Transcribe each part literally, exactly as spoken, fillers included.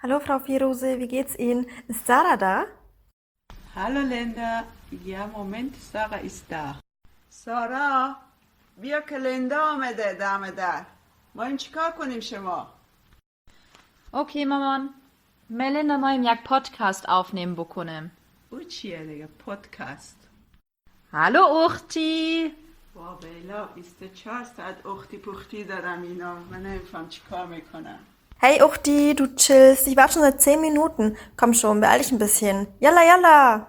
Hallo Frau Firose, wie geht's Ihnen? Ist Sarah da? Hallo Linda, ja Moment, Sarah ist da. سارا بیا که لندا آمده دم در. ما این چیکار کنیم شما؟ Okay, Maman. Melinda moim jak podcast aufnehmen بکنم. او چیه دیگه پادکست؟ Hallo Uchti. با بیلا بیست و چهار ساعت اختی پختی دارم اینا. من نمیفهم چیکار میکنم. Hey Uchti, du chillst. Ich warte schon seit zehn Minuten. Komm schon, beeil dich ein bisschen. Yalla, yalla!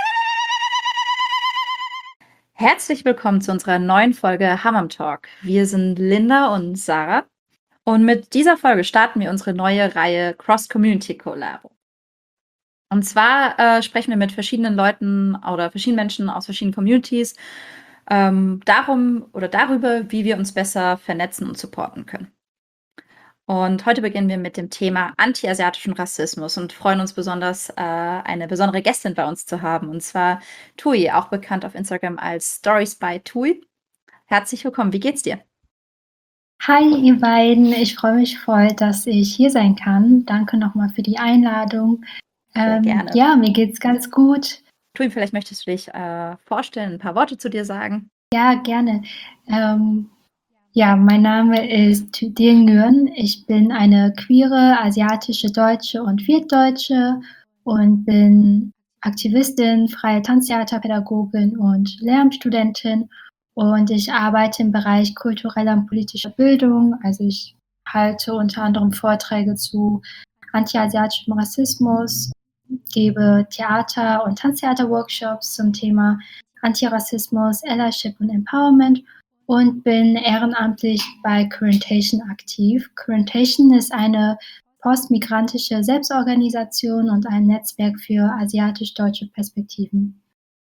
Herzlich willkommen zu unserer neuen Folge Hammam Talk. Wir sind Linda und Sarah und mit dieser Folge starten wir unsere neue Reihe Cross Community Collabo. Und zwar äh, sprechen wir mit verschiedenen Leuten oder verschiedenen Menschen aus verschiedenen Communities ähm, darum oder darüber, wie wir uns besser vernetzen und supporten können. Und heute beginnen wir mit dem Thema anti-asiatischen Rassismus und freuen uns besonders, äh, eine besondere Gästin bei uns zu haben, und zwar Tui, auch bekannt auf Instagram als Stories by Tui. Herzlich willkommen, wie geht's dir? Hi, ihr beiden. Ich freue mich voll, dass ich hier sein kann. Danke nochmal für die Einladung. Sehr Ähm, gerne. Ja, mir geht's ganz gut. Tui, vielleicht möchtest du dich äh, vorstellen, ein paar Worte zu dir sagen. Ja, gerne. Ähm, ja, mein Name ist Tüdil Nguyen. Ich bin eine queere asiatische Deutsche und Viertdeutsche und bin Aktivistin, freie Tanztheaterpädagogin und Lehramtsstudentin. Und ich arbeite im Bereich kultureller und politischer Bildung. Also ich halte unter anderem Vorträge zu anti-asiatischem Rassismus, gebe Theater- und Tanztheater-Workshops zum Thema Antirassismus, Allyship und Empowerment und bin ehrenamtlich bei Currentation aktiv. Currentation ist eine postmigrantische Selbstorganisation und ein Netzwerk für asiatisch-deutsche Perspektiven.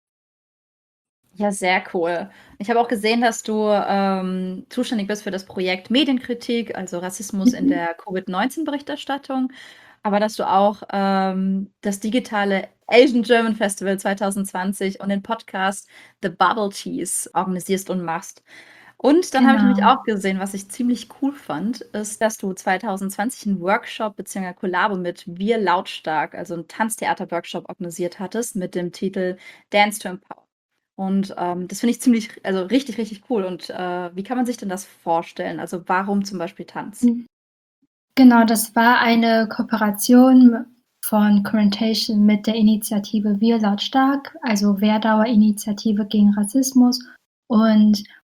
Ja, sehr cool. Ich habe auch gesehen, dass du ähm, zuständig bist für das Projekt Medienkritik, also Rassismus in Mhm. der Covid neunzehn Berichterstattung, aber dass du auch ähm, das digitale Asian German Festival zwanzig zwanzig und den Podcast The Bubble Teas organisierst und machst. Und dann habe ich nämlich Genau. auch gesehen, was ich ziemlich cool fand, ist, dass du zwanzig zwanzig einen Workshop bzw. Kollabo mit Wir Lautstark, also einen Tanztheater-Workshop organisiert hattest mit dem Titel Dance to Empower. Und ähm, das finde ich ziemlich, also richtig, richtig cool. Und äh, wie kann man sich denn das vorstellen? Also warum zum Beispiel Tanz? Mhm. Genau, das war eine Kooperation von Currentation mit der Initiative Wir Lautstark, also Werdauer Initiative gegen Rassismus. Und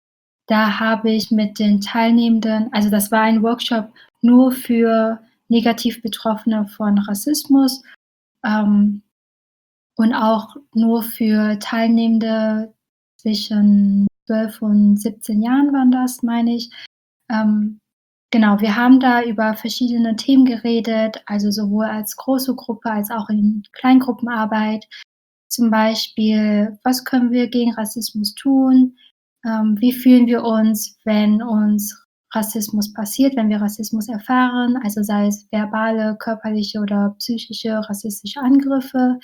da habe ich mit den Teilnehmenden, also das war ein Workshop nur für negativ Betroffene von Rassismus ähm, und auch nur für Teilnehmende zwischen zwölf und siebzehn Jahren waren das, meine ich. Ähm, genau, wir haben da über verschiedene Themen geredet, also sowohl als große Gruppe als auch in Kleingruppenarbeit. Zum Beispiel, was können wir gegen Rassismus tun? Ähm, wie fühlen wir uns, wenn uns Rassismus passiert, wenn wir Rassismus erfahren, also sei es verbale, körperliche oder psychische rassistische Angriffe?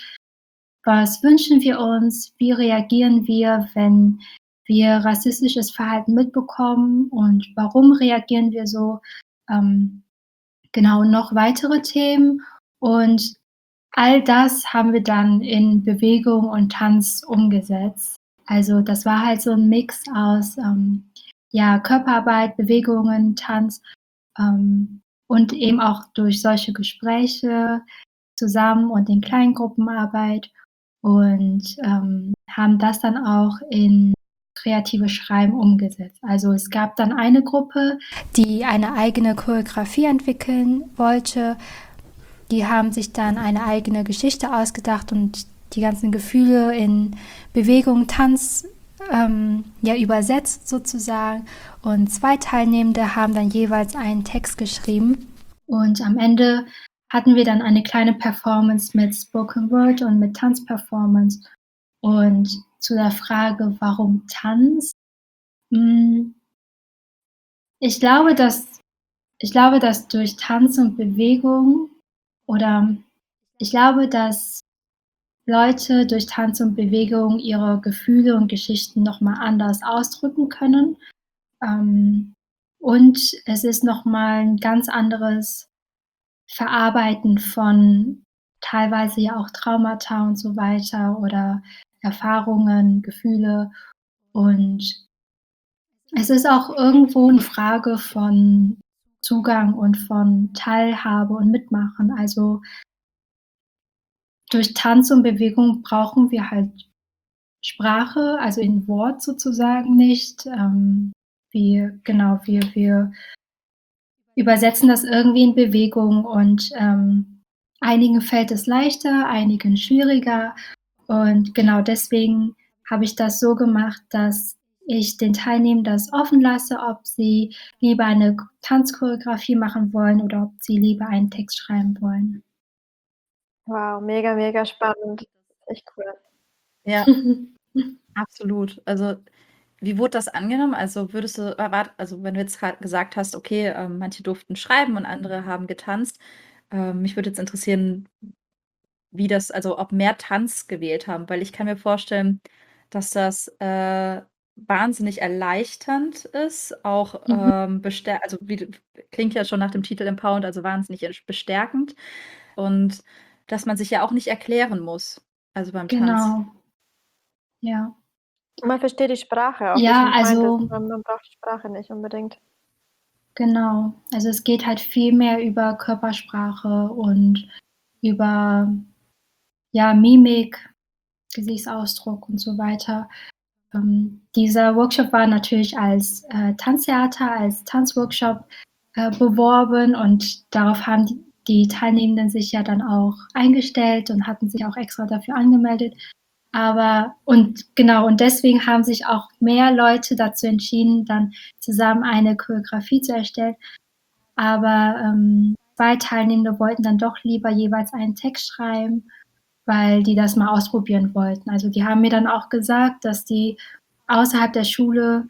Was wünschen wir uns? Wie reagieren wir, wenn wir rassistisches Verhalten mitbekommen und warum reagieren wir so? Ähm, genau, noch weitere Themen und all das haben wir dann in Bewegung und Tanz umgesetzt. Also das war halt so ein Mix aus ähm, ja, Körperarbeit, Bewegungen, Tanz ähm, und eben auch durch solche Gespräche zusammen und in Kleingruppenarbeit und ähm, haben das dann auch in kreatives Schreiben umgesetzt. Also es gab dann eine Gruppe, die eine eigene Choreografie entwickeln wollte. Die haben sich dann eine eigene Geschichte ausgedacht und die ganzen Gefühle in Bewegung, Tanz ähm, ja, übersetzt sozusagen. Und zwei Teilnehmende haben dann jeweils einen Text geschrieben. Und am Ende hatten wir dann eine kleine Performance mit Spoken Word und mit Tanzperformance. Und zu der Frage, warum Tanz? Ich glaube, dass, ich glaube, dass durch Tanz und Bewegung oder ich glaube, dass Leute durch Tanz und Bewegung ihre Gefühle und Geschichten nochmal anders ausdrücken können. Ähm, und es ist nochmal ein ganz anderes Verarbeiten von teilweise ja auch Traumata und so weiter oder Erfahrungen, Gefühle. Und es ist auch irgendwo eine Frage von Zugang und von Teilhabe und Mitmachen. Also durch Tanz und Bewegung brauchen wir halt Sprache, also in Wort sozusagen nicht. Ähm, wir genau, wir wir übersetzen das irgendwie in Bewegung und, ähm, einigen fällt es leichter, einigen schwieriger. Und genau deswegen habe ich das so gemacht, dass ich den Teilnehmern das offen lasse, ob sie lieber eine K Tanzchoreografie machen wollen oder ob sie lieber einen Text schreiben wollen. Wow, mega, mega spannend. Echt cool. Ja, absolut. Also, wie wurde das angenommen? Also, würdest du erwart also, wenn du jetzt grad gesagt hast, okay, ähm, manche durften schreiben und andere haben getanzt. Ähm, mich würde jetzt interessieren, wie das also, ob mehr Tanz gewählt haben, weil ich kann mir vorstellen, dass das, äh, wahnsinnig erleichternd ist, auch, Mhm, ähm, bestär also, wie d klingt ja schon nach dem Titel empowernd, also, wahnsinnig ersch bestärkend und dass man sich ja auch nicht erklären muss, also, beim Tanz. genau, ja. Und man versteht die Sprache auch, wie Ja, schon meintest, also man man braucht die Sprache nicht unbedingt. genau. Also, es geht halt viel mehr über Körpersprache und über, ja, Mimik, Gesichtsausdruck und so weiter. Ähm, dieser Workshop war natürlich als, äh, Tanztheater, als Tanzworkshop, äh, beworben und darauf haben die die Teilnehmenden sich ja dann auch eingestellt und hatten sich auch extra dafür angemeldet. Aber und genau, und deswegen haben sich auch mehr Leute dazu entschieden, dann zusammen eine Choreografie zu erstellen. Aber, ähm, zwei Teilnehmende wollten dann doch lieber jeweils einen Text schreiben, weil die das mal ausprobieren wollten. Also, die haben mir dann auch gesagt, dass die außerhalb der Schule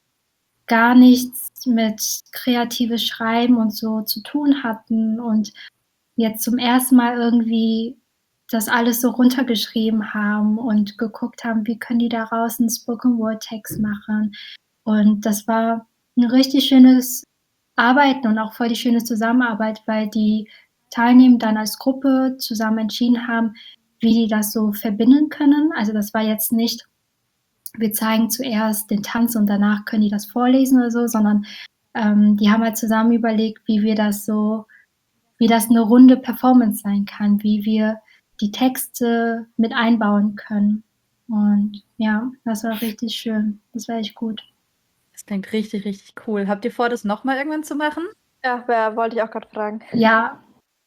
gar nichts mit kreatives Schreiben und so zu tun hatten und jetzt zum ersten Mal irgendwie das alles so runtergeschrieben haben und geguckt haben, wie können die daraus 'n Spoken Word Text machen. Und das war 'n richtig schönes Arbeiten und auch voll die schöne Zusammenarbeit, weil die Teilnehmenden dann als Gruppe zusammen entschieden haben, wie die das so verbinden können. Also, das war jetzt nicht, wir zeigen zuerst den Tanz und danach können die das vorlesen oder so, sondern, ähm, die haben halt zusammen überlegt, wie wir das so wie das 'ne runde Performance sein kann, wie wir die Texte mit einbauen können. Und ja, das war richtig schön. Das war echt gut. Das klingt richtig, richtig cool. Habt ihr vor, das noch mal irgendwann zu machen? Ja, ja, wollte ich auch grad fragen. Ja.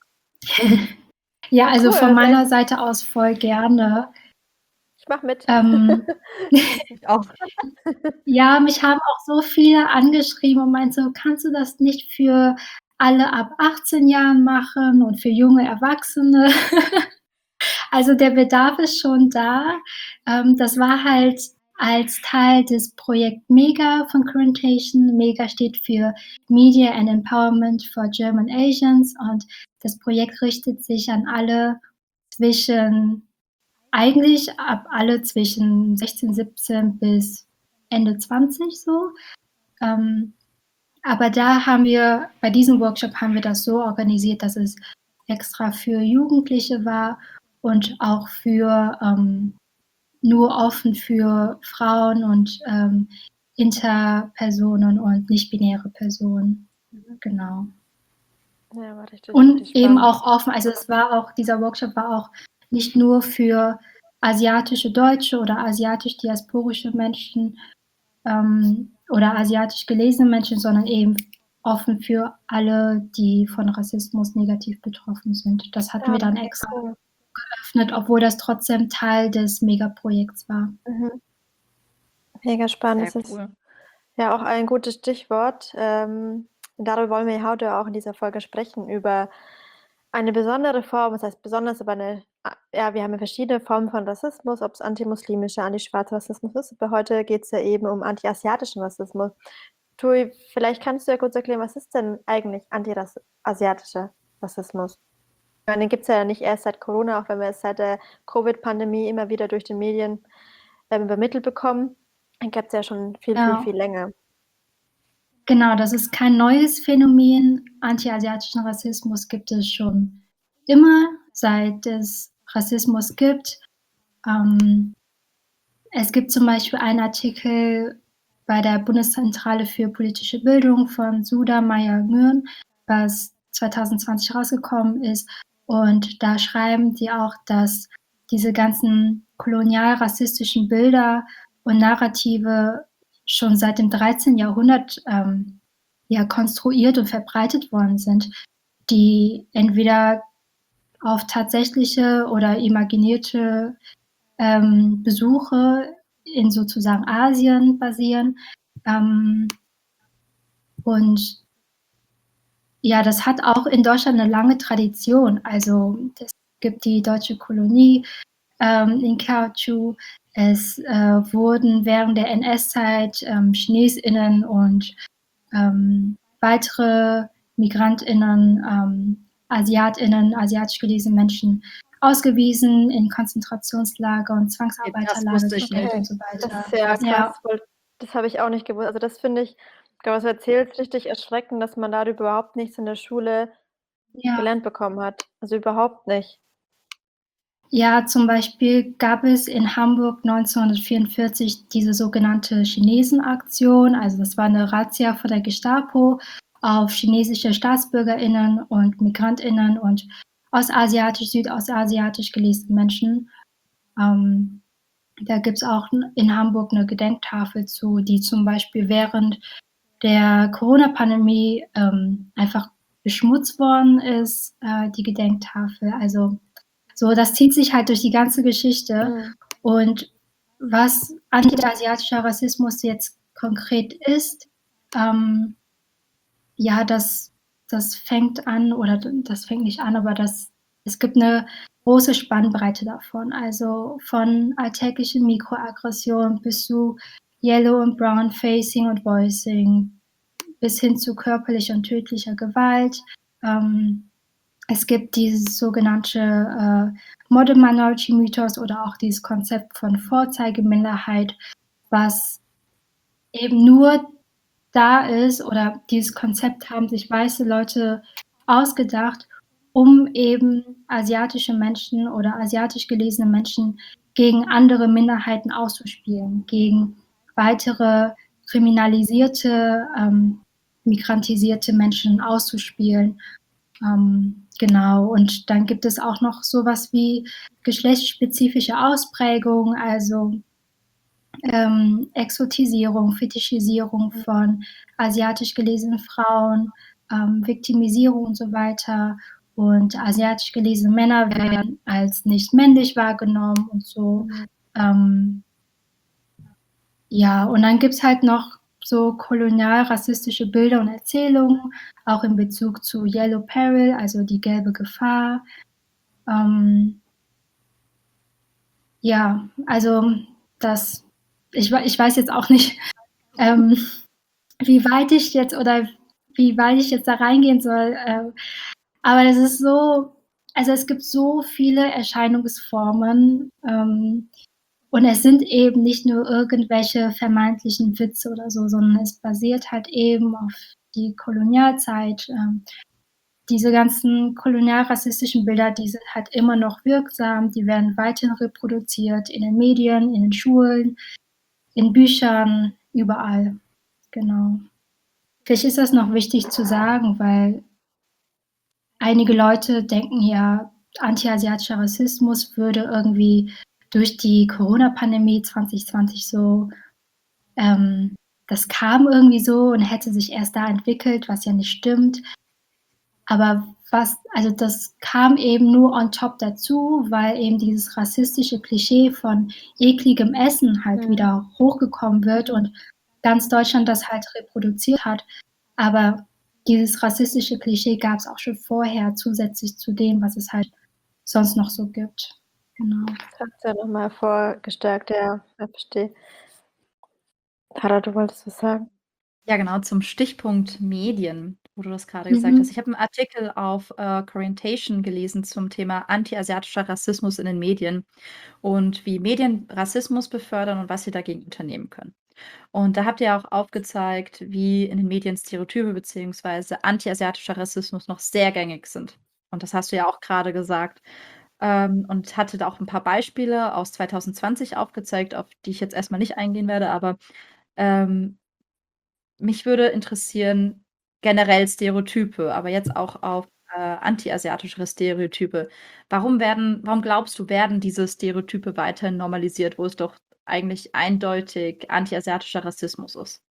Ja, Ja, also cool, von das ist echt meiner Seite aus voll gerne. ich mache mit. Ähm, Ich auch. ja, mich haben auch so viele angeschrieben und meint so: „Kannst du das nicht für alle ab achtzehn Jahren machen und für junge Erwachsene?“ Also, der Bedarf ist schon da. Ähm, das war halt als Teil des Projekt MEGA von Currentation. MEGA steht für Media and Empowerment for German Asians und das Projekt richtet sich an alle zwischen eigentlich ab alle zwischen sechzehn, siebzehn bis Ende zwanzig so. Ähm, aber da haben wir bei diesem Workshop haben wir das so organisiert, dass es extra für Jugendliche war und auch für, ähm nur offen für Frauen und, ähm, Interpersonen und nicht-binäre Personen. Mhm. Genau. Ja, war richtig, richtig Und eben spannend. auch offen, also, es war auch dieser Workshop war auch nicht nur für asiatische Deutsche oder asiatisch-diasporische Menschen, ähm, oder asiatisch gelesene Menschen, sondern eben offen für alle, die von Rassismus negativ betroffen sind. Das hatten Ja, wir dann mega extra cool. geöffnet, obwohl das trotzdem Teil des Megaprojekts war. Mhm. Mega spannend. Sehr Das ist cool. ja auch ein gutes Stichwort. Ähm, darüber wollen wir heute auch in dieser Folge sprechen, über eine besondere Form, was heißt besonders, aber eine a ja, wir haben ja verschiedene Formen von Rassismus, ob's antimuslimischer, antischwarzer Rassismus ist. Aber heute geht's ja eben um antiasiatischen Rassismus. Tui, vielleicht kannst du ja kurz erklären, was ist denn eigentlich antirass asiatischer Rassismus? Ich meine, den gibt's ja nicht erst seit Corona, auch wenn wir es seit der Covid-Pandemie immer wieder durch die Medien, ähm, übermittelt bekommen. Den gibt's ja schon viel, viel, Ja. viel länger. Genau, das ist kein neues Phänomen. Antiasiatischen Rassismus gibt es schon immer, seit es Rassismus gibt. Ähm, es gibt zum Beispiel einen Artikel bei der Bundeszentrale für politische Bildung von Suda Meyer-Mürn, was zwanzig zwanzig rausgekommen ist. Und da schreiben sie auch, dass diese ganzen kolonial-rassistischen Bilder und Narrative schon seit dem dreizehnten Jahrhundert ähm, ja, konstruiert und verbreitet worden sind, die entweder auf tatsächliche oder imaginierte ähm, Besuche in sozusagen Asien basieren. Ähm, und ja, das hat auch in Deutschland eine lange Tradition. Also es gibt die deutsche Kolonie ähm, in Kaohsiung. Es äh, wurden während der N S-Zeit ähm, ChinesInnen und ähm, weitere MigrantInnen, ähm, AsiatInnen, asiatisch gelesene Menschen ausgewiesen in Konzentrationslager und Das Zwangsarbeiterlager wusste ich gestellt nicht. und so Das weiter. ist ja Krass. krass, Ja, weil das habe ich auch nicht gewusst. Also, das finde ich, was du erzählst, richtig erschreckend, dass man darüber überhaupt nichts in der Schule ja. gelernt bekommen hat. Also, überhaupt nicht. Ja, zum Beispiel gab es in Hamburg neunzehnhundertvierundvierzig diese sogenannte Chinesenaktion. Also das war eine Razzia von der Gestapo auf chinesische StaatsbürgerInnen und MigrantInnen und ostasiatisch, südostasiatisch gelesene Menschen. Ähm, da gibt es auch in Hamburg eine Gedenktafel zu, die zum Beispiel während der Corona-Pandemie ähm, einfach beschmutzt worden ist, äh, die Gedenktafel. Also so, das zieht sich halt durch die ganze Geschichte. Mhm. Und was anti-asiatischer Rassismus jetzt konkret ist, ähm, ja, das, das fängt an, oder das fängt nicht an, aber das, es gibt eine große Spannbreite davon. Also von alltäglichen Mikroaggressionen bis zu Yellow und Brown Facing und Voicing bis hin zu körperlicher und tödlicher Gewalt. Ähm, es gibt dieses sogenannte äh, Model Minority Mythos oder auch dieses Konzept von Vorzeigeminderheit, was eben nur da ist, oder dieses Konzept haben sich weiße Leute ausgedacht, um eben asiatische Menschen oder asiatisch gelesene Menschen gegen andere Minderheiten auszuspielen, gegen weitere kriminalisierte, ähm, migrantisierte Menschen auszuspielen. Ähm, genau, und dann gibt es auch noch sowas wie geschlechtsspezifische Ausprägungen, also ähm, Exotisierung, Fetischisierung von asiatisch gelesenen Frauen, ähm, Viktimisierung und so weiter. Und asiatisch gelesene Männer werden als nicht männlich wahrgenommen und so. Mhm. Ähm, ja, und dann gibt es halt noch so kolonial-rassistische Bilder und Erzählungen, auch in Bezug zu Yellow Peril, also die gelbe Gefahr. Ähm, ja, also das, ich, ich weiß jetzt auch nicht, ähm, wie weit ich jetzt oder wie weit ich jetzt da reingehen soll. Äh, aber das ist so, also es gibt so viele Erscheinungsformen. Ähm, und es sind eben nicht nur irgendwelche vermeintlichen Witze oder so, sondern es basiert halt eben auf die Kolonialzeit. Ähm, diese ganzen kolonialrassistischen Bilder, die sind halt immer noch wirksam, die werden weiterhin reproduziert in den Medien, in den Schulen, in Büchern, überall. Genau. Vielleicht ist das noch wichtig zu sagen, weil einige Leute denken ja, antiasiatischer Rassismus würde irgendwie durch die Corona-Pandemie zwanzig zwanzig so, ähm, das kam irgendwie so und hätte sich erst da entwickelt, was ja nicht stimmt. Aber was, also das kam eben nur on top dazu, weil eben dieses rassistische Klischee von ekligem Essen halt Mhm. wieder hochgekommen wird und ganz Deutschland das halt reproduziert hat. Aber dieses rassistische Klischee gab es auch schon vorher, zusätzlich zu dem, was es halt sonst noch so gibt. Genau. Das hat es ja nochmal vorgestärkt, ja, ja, verstehe. Tara, du wolltest was sagen? Ja, genau, zum Stichpunkt Medien, wo du das gerade gesagt hast. Mhm. Ich habe einen Artikel auf äh, Corientation gelesen zum Thema antiasiatischer Rassismus in den Medien und wie Medien Rassismus befördern und was sie dagegen unternehmen können. Und da habt ihr auch aufgezeigt, wie in den Medien Stereotype beziehungsweise antiasiatischer Rassismus noch sehr gängig sind. Und das hast du ja auch gerade gesagt. Ähm, und hattet auch ein paar Beispiele aus zwanzig zwanzig aufgezeigt, auf die ich jetzt erstmal nicht eingehen werde, aber, ähm, mich würde interessieren, generell Stereotype, aber jetzt auch auf, äh, antiasiatischere Stereotype. Warum werden warum glaubst du, werden diese Stereotype weiterhin normalisiert, wo es doch eigentlich eindeutig antiasiatischer Rassismus ist?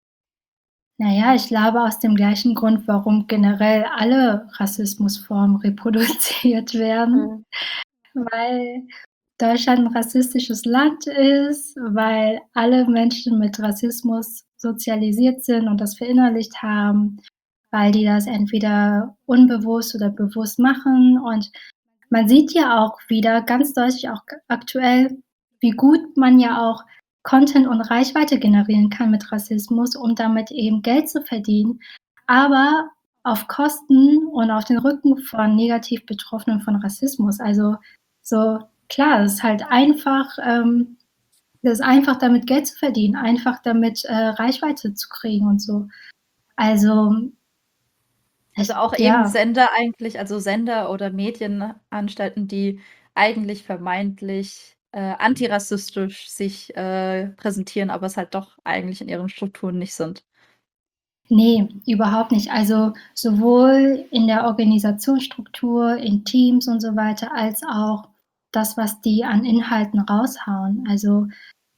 Na ja, ich glaube aus dem gleichen Grund, warum generell alle Rassismusformen reproduziert werden, Mhm. weil Deutschland 'n rassistisches Land ist, weil alle Menschen mit Rassismus sozialisiert sind und das verinnerlicht haben, weil die das entweder unbewusst oder bewusst machen. Und man sieht ja auch wieder ganz deutlich auch g aktuell, wie gut man ja auch Content und Reichweite generieren kann mit Rassismus, um damit eben Geld zu verdienen, aber auf Kosten und auf den Rücken von negativ Betroffenen von Rassismus. Also, so klar, es ist halt einfach ähm, es ist einfach, damit Geld zu verdienen, einfach damit, äh, Reichweite zu kriegen und so. Also, Also, ich auch eben ja. Sender eigentlich also, Sender oder Medienanstalten, die eigentlich vermeintlich, äh, antirassistisch sich, äh, präsentieren, aber es halt doch eigentlich in ihren Strukturen nicht sind. Ne, überhaupt nicht. Also, sowohl in der Organisationsstruktur, in Teams und so weiter, als auch das, was die an Inhalten raushauen. Also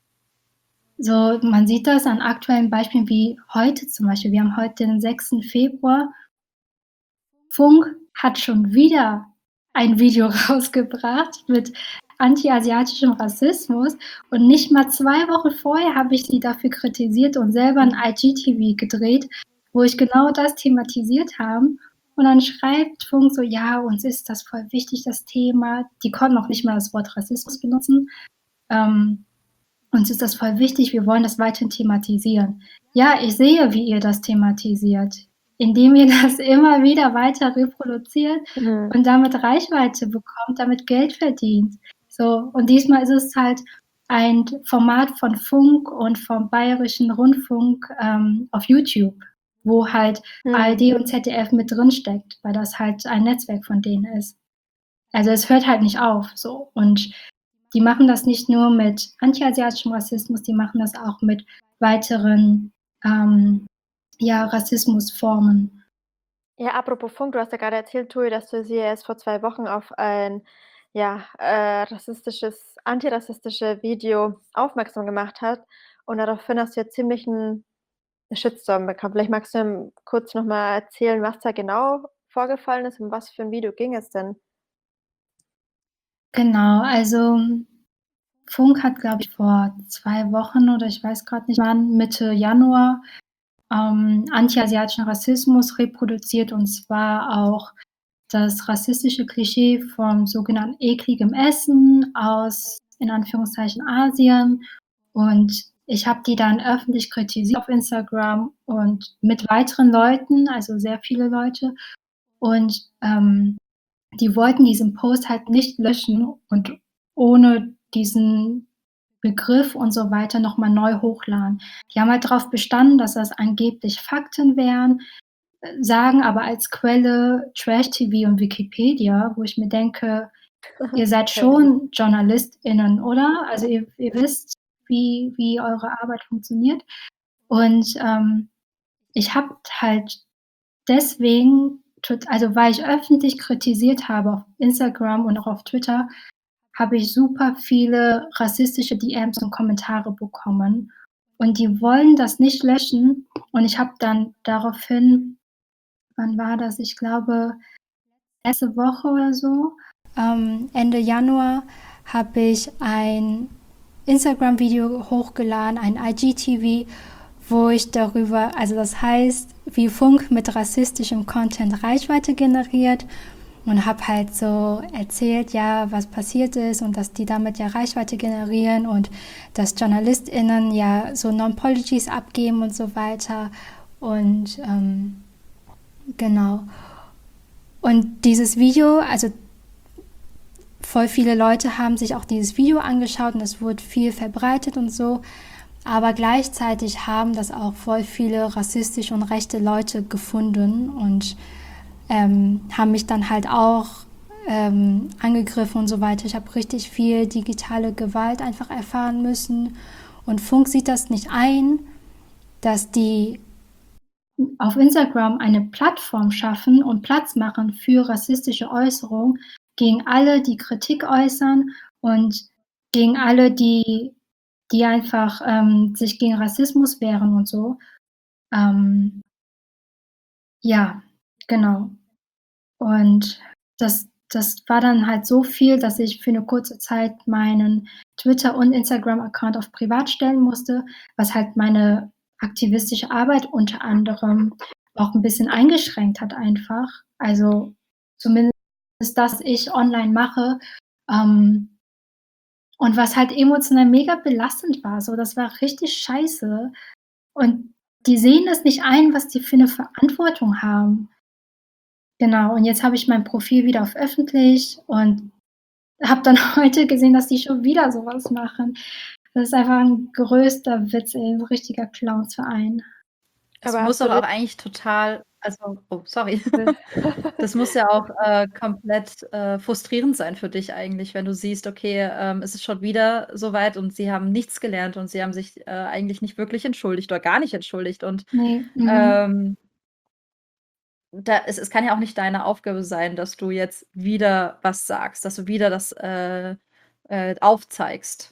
so, man sieht das an aktuellen Beispielen wie heute zum Beispiel. Wir haben heute den sechsten Februar. Funk hat schon wieder ein Video rausgebracht mit antiasiatischem Rassismus und nicht mal zwei Wochen vorher habe ich sie dafür kritisiert und selber 'n I G T V gedreht, wo ich genau das thematisiert haben. Und dann schreibt Funk so: „Ja, uns ist das voll wichtig, das Thema.“ Die konnten noch nicht mal das Wort Rassismus benutzen. Ähm, „Uns ist das voll wichtig, wir wollen das weiterhin thematisieren.“ Ja, ich sehe, wie ihr das thematisiert, indem ihr das immer wieder weiter reproduziert Mhm. und damit Reichweite bekommt, damit Geld verdient. So, und diesmal ist es halt ein t Format von Funk und vom Bayerischen Rundfunk, ähm, auf YouTube, wo halt A R Mhm. D und Z D F mit drinsteckt, weil das halt ein Netzwerk von denen ist. Also, es hört halt nicht auf so. Und die machen das nicht nur mit antiasiatischem Rassismus, die machen das auch mit weiteren, ähm, ja, Rassismusformen. Ja, apropos Funk, du hast ja gerade erzählt, Tui, dass du sie erst vor zwei Wochen auf ein, ja, äh, rassistisches antirassistische Video aufmerksam gemacht hat und daraufhin hast du ja ziemlich 'n Shitstorm bekommen. Vielleicht magst du, ähm, kurz noch mal erzählen, was da genau vorgefallen ist, um was für 'n Video ging es denn? Genau, also Funk hat, glaube ich, vor zwei Wochen oder ich weiß grad nicht wann, Mitte Januar, ähm, antiasiatischen Rassismus reproduziert und zwar auch das rassistische Klischee vom sogenannten ekligem Essen aus, in Anführungszeichen, Asien. Und ich habe die dann öffentlich kritisiert auf Instagram und mit weiteren Leuten, also sehr viele Leute. Und, ähm, die wollten diesen Post halt nicht löschen und ohne diesen Begriff und so weiter noch mal neu hochladen. Die haben halt drauf bestanden, dass das angeblich Fakten wären, äh, sagen aber als Quelle Trash T V und Wikipedia, wo ich mir denke: „Ihr seid Crazy. schon JournalistInnen, oder? Also, ihr ihr wisst, wie wie eure Arbeit funktioniert.“ Und, ähm, ich habe halt deswegen tot also, weil ich öffentlich kritisiert habe auf Instagram und auch auf Twitter, habe ich super viele rassistische D Ms und Kommentare bekommen. Und die wollen das nicht löschen. Und ich habe dann daraufhin wann war das? Ich glaube, letzte Woche oder so, ähm, Ende Januar, habe ich ein Instagram-Video hochgeladen, ein I G T V, wo ich darüber also, das heißt, wie Funk mit rassistischem Content Reichweite generiert und habe halt so erzählt, ja, was passiert ist und dass die damit ja Reichweite generieren und dass JournalistInnen ja so Non-Policies abgeben und so weiter. Und, ähm, genau. Und dieses Video also voll viele Leute haben sich auch dieses Video angeschaut und es wurde viel verbreitet und so. Aber gleichzeitig haben das auch voll viele rassistische und rechte Leute gefunden und ähm, haben mich dann halt auch ähm, angegriffen und so weiter. Ich habe richtig viel digitale Gewalt einfach erfahren müssen. Und Funk sieht das nicht ein, dass die auf Instagram eine Plattform schaffen und Platz machen für rassistische Äußerungen gegen alle, die Kritik äußern und gegen alle, die, die einfach ähm, sich gegen Rassismus wehren und so. Ähm, ja, genau. Und das, das war dann halt so viel, dass ich für eine kurze Zeit meinen Twitter- und Instagram-Account auf privat stellen musste, was halt meine aktivistische Arbeit unter anderem auch ein bisschen eingeschränkt hat einfach. Also zumindest das, was ich online mache. Ähm, und was halt emotional mega belastend war. So, das war richtig scheiße. Und die sehen das nicht ein, was die für eine Verantwortung haben. Genau, und jetzt habe ich mein Profil wieder auf öffentlich und habe dann heute gesehen, dass die schon wieder so was machen. Das ist einfach 'n größter Witz, ey, 'n richtiger Clownsverein. Das Aber muss hast du doch auch das eigentlich total also oh, sorry. Nö. Das muss ja auch, äh, komplett, äh, frustrierend sein für dich eigentlich, wenn du siehst, okay, ähm, es ist schon wieder so weit und sie haben nichts gelernt und sie haben sich, äh, eigentlich nicht wirklich entschuldigt oder gar nicht entschuldigt und, Ne, mhm. ähm da es es kann ja auch nicht deine Aufgabe sein, dass du jetzt wieder was sagst, dass du wieder das, äh, äh, aufzeigst.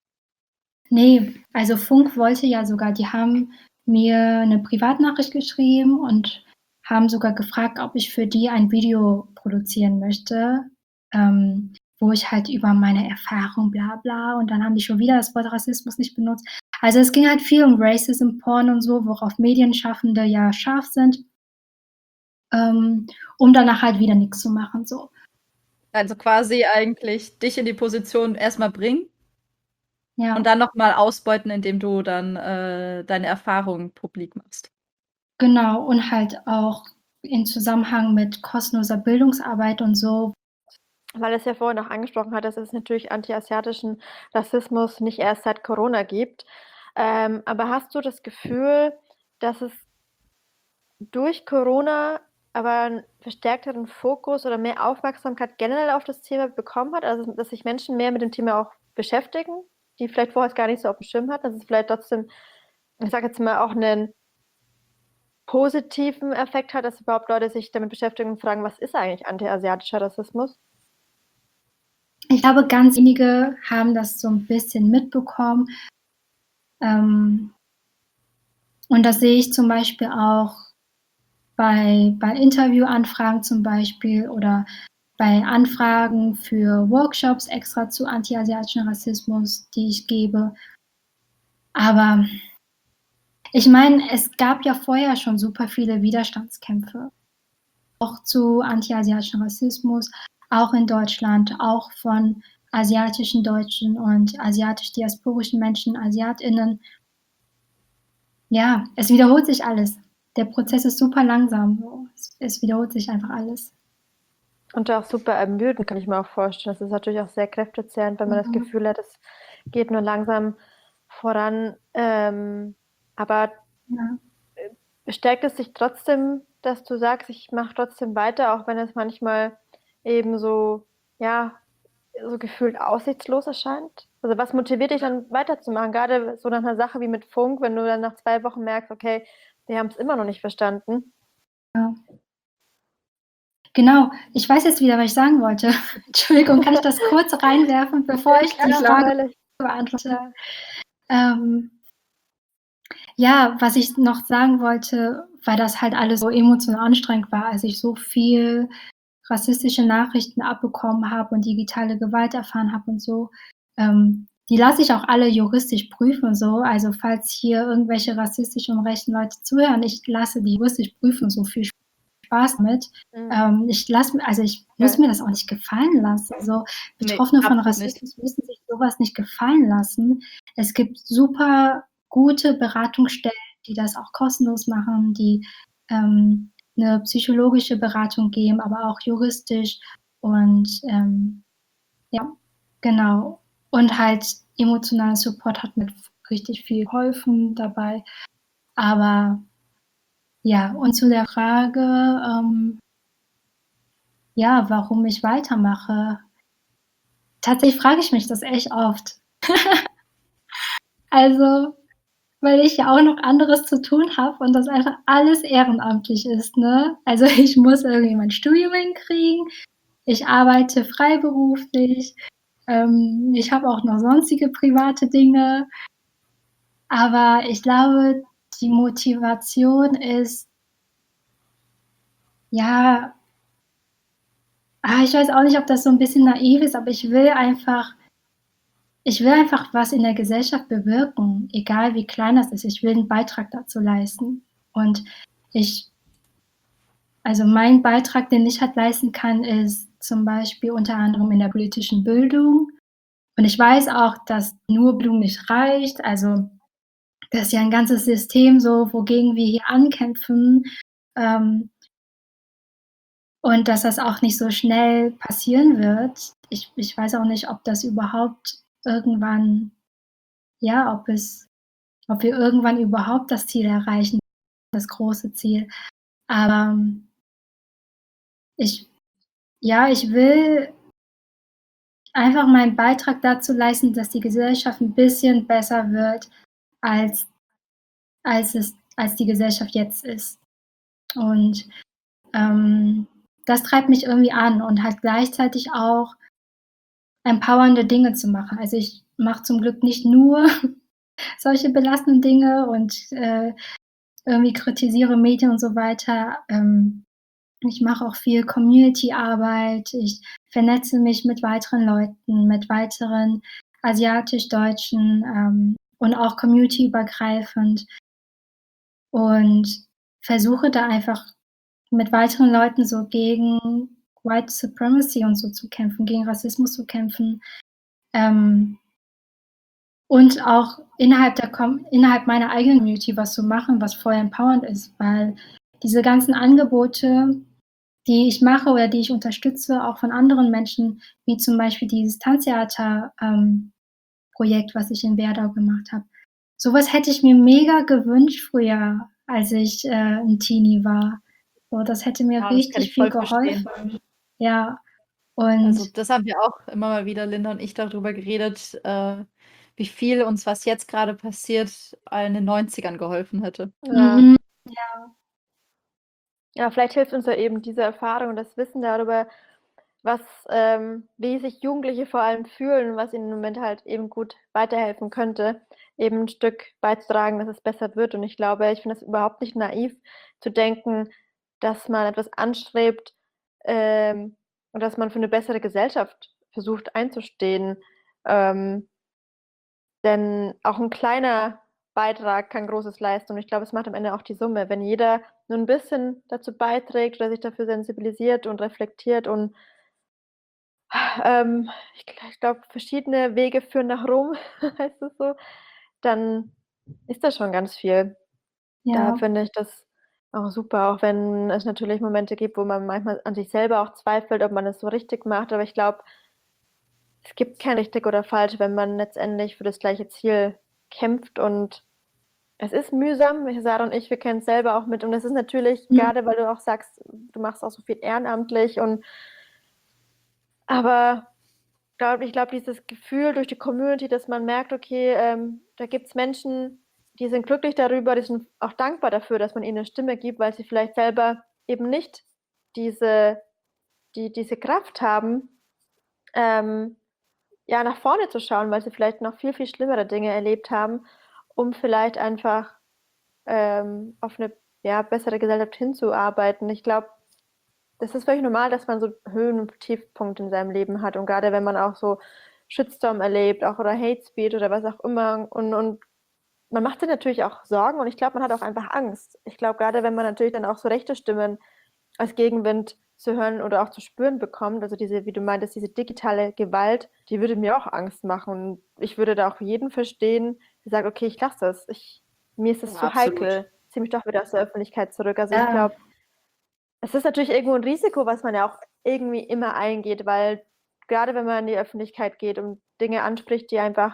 Ne, also Funk wollte ja sogar die haben mir 'ne Privatnachricht geschrieben und haben sogar gefragt, ob ich für die ein Video produzieren möchte, ähm, wo ich halt über meine Erfahrung bla bla und dann haben die schon wieder das Wort Rassismus nicht benutzt. Also, es ging halt viel um Racism Porn und so, worauf Medienschaffende ja scharf sind. Ähm, um danach halt wieder nix zu machen, so. Also, quasi eigentlich dich in die Position erst mal bringen und Ja. dann noch mal ausbeuten, indem du dann, äh, deine Erfahrungen publik machst. Genau, und halt auch in Zusammenhang mit kostenloser Bildungsarbeit und so. Weil es ja vorhin auch angesprochen hat, dass es natürlich antiasiatischen Rassismus nicht erst seit Corona gibt. Ähm, aber hast du das Gefühl, dass es durch Corona aber 'n verstärkteren Fokus oder mehr Aufmerksamkeit generell auf das Thema bekommen hat? Also, dass sich Menschen mehr mit dem Thema auch beschäftigen, die vielleicht vorher es gar nicht so aufm Schirm hatten, dass es vielleicht trotzdem, ich sage jetzt mal, auch 'nen positiven Effekt hat, dass überhaupt Leute sich damit beschäftigen und fragen: „Was ist eigentlich antiasiatischer Rassismus?“ Ich glaube, ganz wenige haben das so 'n bisschen mitbekommen. Ähm und das sehe ich zum Beispiel auch bei bei Interviewanfragen zum Beispiel oder bei Anfragen für Workshops extra zu antiasiatischem Rassismus, die ich gebe. Aber ich meine, es gab ja vorher schon super viele Widerstandskämpfe, auch zu antiasiatischem Rassismus, auch in Deutschland, auch von asiatischen Deutschen und asiatisch-diasporischen Menschen, AsiatInnen. Ja, es wiederholt sich alles. Der Prozess ist super langsam so. Es es wiederholt sich einfach alles. Und auch super ermüdend, kann ich mir auch vorstellen. Das ist natürlich auch sehr kräftezehrend, wenn man das Mhm. Gefühl hat, es geht nur langsam voran. Ähm, aber Ja. äh, bestärkt es dich trotzdem, dass du sagst: „Ich mache trotzdem weiter“, auch wenn es manchmal eben so, ja, so gefühlt aussichtslos erscheint? Also, was motiviert dich dann weiterzumachen? Grade so nach 'ner Sache wie mit Funk, wenn du dann nach zwei Wochen merkst: „Okay, die haben's immer noch nicht verstanden.“ Ja. Genau, ich weiß jetzt wieder, was ich sagen wollte. Entschuldigung, kann ich das kurz reinwerfen, bevor Ja, ich die klar, Frage freilich. beantworte? Ähm ja, was ich noch sagen wollte, weil das halt alles so emotional anstrengend war, als ich so viel rassistische Nachrichten abbekommen habe und digitale Gewalt erfahren habe und so. Ähm, die lasse ich auch alle juristisch prüfen so. Also, falls hier irgendwelche rassistischen und rechten Leute zuhören, ich lasse die juristisch prüfen, so viel Spaß damit. Mhm. Ähm, ich lasse mir also, ich muss Okay. mir das auch nicht gefallen lassen. So, Ne, Betroffene von absolut nicht. Rassismus müssen sich so was nicht gefallen lassen. Es gibt super gute Beratungsstellen, die das auch kostenlos machen, die, ähm, 'ne psychologische Beratung geben, aber auch juristisch und, ähm, ja, genau. Und halt emotionalen Support hat mit richtig viel geholfen dabei. Aber ja, und zu der Frage, ähm, ja, warum ich weitermache. Tatsächlich frage ich mich das echt oft. Also, weil ich ja auch noch anderes zu tun habe und das einfach alles ehrenamtlich ist, ne? Also, ich muss irgendwie mein Studium hinkriegen, ich arbeite freiberuflich, ähm, ich habe auch noch sonstige private Dinge. Aber ich glaube, die Motivation ist ja ah, ich weiß auch nicht, ob das so 'n bisschen naiv ist, aber ich will einfach ich will einfach was in der Gesellschaft bewirken, egal wie klein das ist. Ich will 'n Beitrag dazu leisten. Und ich also, mein Beitrag, den ich halt leisten kann, ist zum Beispiel unter anderem in der politischen Bildung. Und ich weiß auch, dass nur Bildung nicht reicht. Also, das ist ja 'n ganzes System so, wogegen wir hier ankämpfen, ähm und dass das auch nicht so schnell passieren wird. Ich ich weiß auch nicht, ob das überhaupt irgendwann ja, ob es ob wir irgendwann überhaupt das Ziel erreichen, das große Ziel. Aber ich ja, ich will einfach meinen Beitrag dazu leisten, dass die Gesellschaft 'n bisschen besser wird, als als es als die Gesellschaft jetzt ist. Und, ähm, das treibt mich irgendwie an und halt gleichzeitig auch empowernde Dinge zu machen. Also, ich mache zum Glück nicht nur solche belastenden Dinge und, äh, irgendwie kritisiere Medien und so weiter. Ähm, ich mache auch viel Community-Arbeit. Ich vernetze mich mit weiteren Leuten, mit weiteren asiatisch-Deutschen, ähm, und auch communityübergreifend und versuche da einfach mit weiteren Leuten so gegen White Supremacy und so zu kämpfen, gegen Rassismus zu kämpfen. Ähm und auch innerhalb der Com innerhalb meiner eigenen Community was zu machen, was voll empowernd ist, weil diese ganzen Angebote, die ich mache oder die ich unterstütze, auch von anderen Menschen, wie zum Beispiel dieses Tanztheater, ähm, Projekt, was ich in Werdau gemacht habe. So was hätte ich mir mega gewünscht früher, als ich, äh, 'n Teenie war. So, das hätte mir Ja, das kann richtig ich viel voll verstehen. geholfen. Ja, Also, und das haben wir auch immer mal wieder, Linda und ich, darüber geredet, äh, wie viel uns, was jetzt grade passiert, in den Neunzigern geholfen hätte. Ja. Mhm, ja. Ja, vielleicht hilft uns ja eben diese Erfahrung und das Wissen darüber, was ähm, wie sich Jugendliche vor allem fühlen, was ihnen im Moment halt eben gut weiterhelfen könnte, eben 'n Stück beizutragen, dass es besser wird. Und ich glaube ich finde das überhaupt nicht naiv zu denken, dass man etwas anstrebt, ähm, und dass man für 'ne bessere Gesellschaft versucht einzustehen. Ähm denn auch 'n kleiner Beitrag kann Großes leisten und ich glaube, es macht am Ende auch die Summe. Wenn jeder nur 'n bisschen dazu beiträgt oder sich dafür sensibilisiert und reflektiert und ähm, ich gl ich glaube, verschiedene Wege führen nach Rom, heißt es so, dann ist das schon ganz viel. Da Ja. finde ich das auch super, auch wenn es natürlich Momente gibt, wo man manchmal an sich selber auch zweifelt, ob man es so richtig macht. Aber ich glaube es gibt kein richtig oder falsch, wenn man letztendlich für das gleiche Ziel kämpft und es ist mühsam. Sarah und ich, wir kennen's selber auch mit und es ist natürlich Mhm. grade, weil du auch sagst, du machst auch so viel ehrenamtlich und aber glaube ich glaube, dieses Gefühl durch die Community, dass man merkt, okay, ähm, da gibt's Menschen, die sind glücklich darüber, die sind auch dankbar dafür, dass man ihnen 'ne Stimme gibt, weil sie vielleicht selber eben nicht diese die diese Kraft haben, ähm, ja, nach vorne zu schauen, weil sie vielleicht noch viel, viel schlimmere Dinge erlebt haben, um vielleicht einfach, ähm, auf 'ne, ja, bessere Gesellschaft hinzuarbeiten. Ich glaube, das ist völlig normal, dass man so Höhen und Tiefpunkte in seinem Leben hat und grade wenn man auch so Shitstorm erlebt, auch oder Hate Speech oder was auch immer und und man macht sich natürlich auch Sorgen und ich glaube, man hat auch einfach Angst. Ich glaube, grade wenn man natürlich dann auch so rechte Stimmen als Gegenwind zu hören oder auch zu spüren bekommt, also diese wie du meintest, diese digitale Gewalt, die würde mir auch Angst machen und ich würde da auch jeden verstehen, der sagt: „Okay, ich lasse das. Ich mir ist das Ja, zu absolut. heikel. Ziehe mich doch wieder aus der Öffentlichkeit zurück.“ Also, ich Ja. glaube es ist natürlich irgendwo 'n Risiko, was man ja auch irgendwie immer eingeht, weil grade wenn man in die Öffentlichkeit geht und Dinge anspricht, die einfach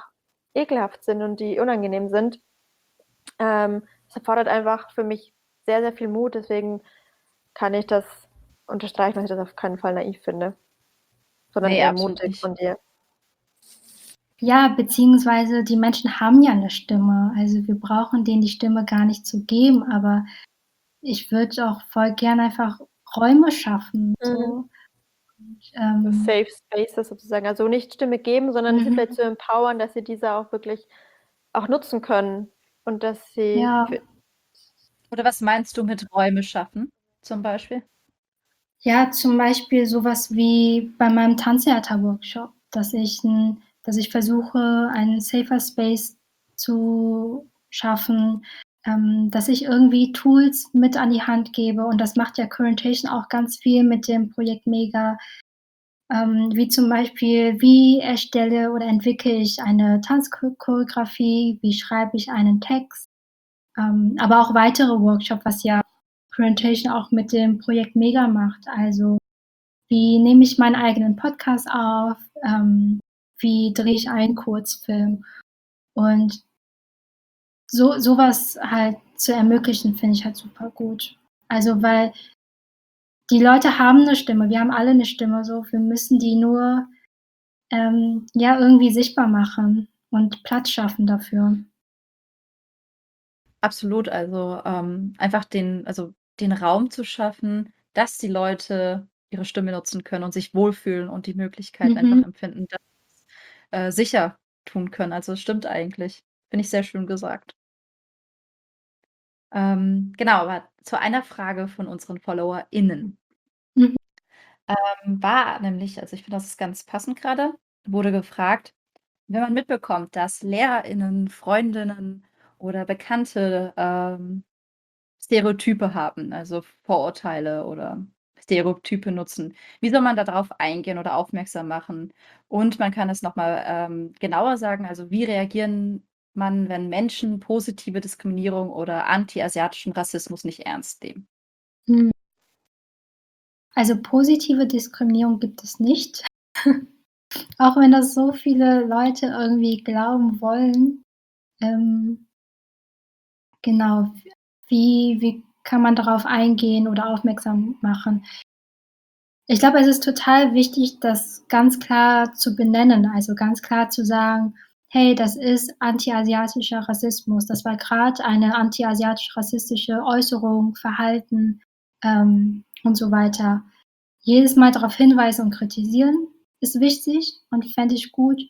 ekelhaft sind und die unangenehm sind. Ähm, es erfordert einfach für mich sehr, sehr viel Mut, deswegen kann ich das unterstreichen, dass ich das auf keinen Fall naiv finde, sondern Nee, eher absolut mutig nicht. von dir. Ja, beziehungsweise die Menschen haben ja eine Stimme. Also, wir brauchen denen die Stimme gar nicht zu geben, aber ich würde auch voll gern einfach Räume schaffen, Mhm. so. Und, ähm Safe Spaces sozusagen. Also nicht Stimme geben, sondern sie vielleicht Mhm. zu empowern, dass sie diese auch wirklich auch nutzen können und dass sie Ja. für Oder was meinst du mit Räume schaffen zum Beispiel? Ja, zum Beispiel so was wie bei meinem Tanztheater-Workshop, dass ich 'n dass ich versuche, einen safer Space zu schaffen, ähm, dass ich irgendwie Tools mit an die Hand gebe und das macht ja Currentation auch ganz viel mit dem Projekt Mega, ähm, wie zum Beispiel: Wie erstelle oder entwickle ich eine Tanzcho Choreografie? Wie schreibe ich einen Text? Ähm, aber auch weitere Workshop, was ja Currentation auch mit dem Projekt Mega macht. Also, wie nehme ich meinen eigenen Podcast auf? Ähm, wie drehe ich einen Kurzfilm? Und so so was halt zu ermöglichen, finde ich halt super gut. Also, weil die Leute haben 'ne Stimme. Wir haben alle 'ne Stimme so. Wir müssen die nur, ähm, ja, irgendwie sichtbar machen und Platz schaffen dafür. Absolut, also, ähm, einfach den also, den Raum zu schaffen, dass die Leute ihre Stimme nutzen können und sich wohlfühlen und die Möglichkeit einfach Mhm. empfinden, dass äh, sicher tun können. Also, es stimmt eigentlich. Finde ich sehr schön gesagt. Ähm, genau, aber zu einer Frage von unseren FollowerInnen. Mhm. Ähm, war nämlich also, ich finde, das ist ganz passend grade, wurde gefragt, wenn man mitbekommt, dass LehrerInnen, Freundinnen oder Bekannte, ähm, Stereotype haben, also Vorurteile oder Stereotype nutzen. Wie soll man da drauf eingehen oder aufmerksam machen? Und man kann es noch mal, ähm, genauer sagen, also wie reagieren man, wenn Menschen positive Diskriminierung oder anti-asiatischen Rassismus nicht ernst nehmen? Mhm. Also, positive Diskriminierung gibt es nicht. Auch wenn das so viele Leute irgendwie glauben wollen. Ähm Genau. Wie wie kann man darauf eingehen oder aufmerksam machen? Ich glaube, es ist total wichtig, das ganz klar zu benennen, also ganz klar zu sagen: „Hey, das ist anti-asiatischer Rassismus. Das war grad eine anti-asiatisch-rassistische Äußerung, Verhalten“, ähm, und so weiter. Jedes Mal darauf hinweisen und kritisieren ist wichtig und fände ich gut.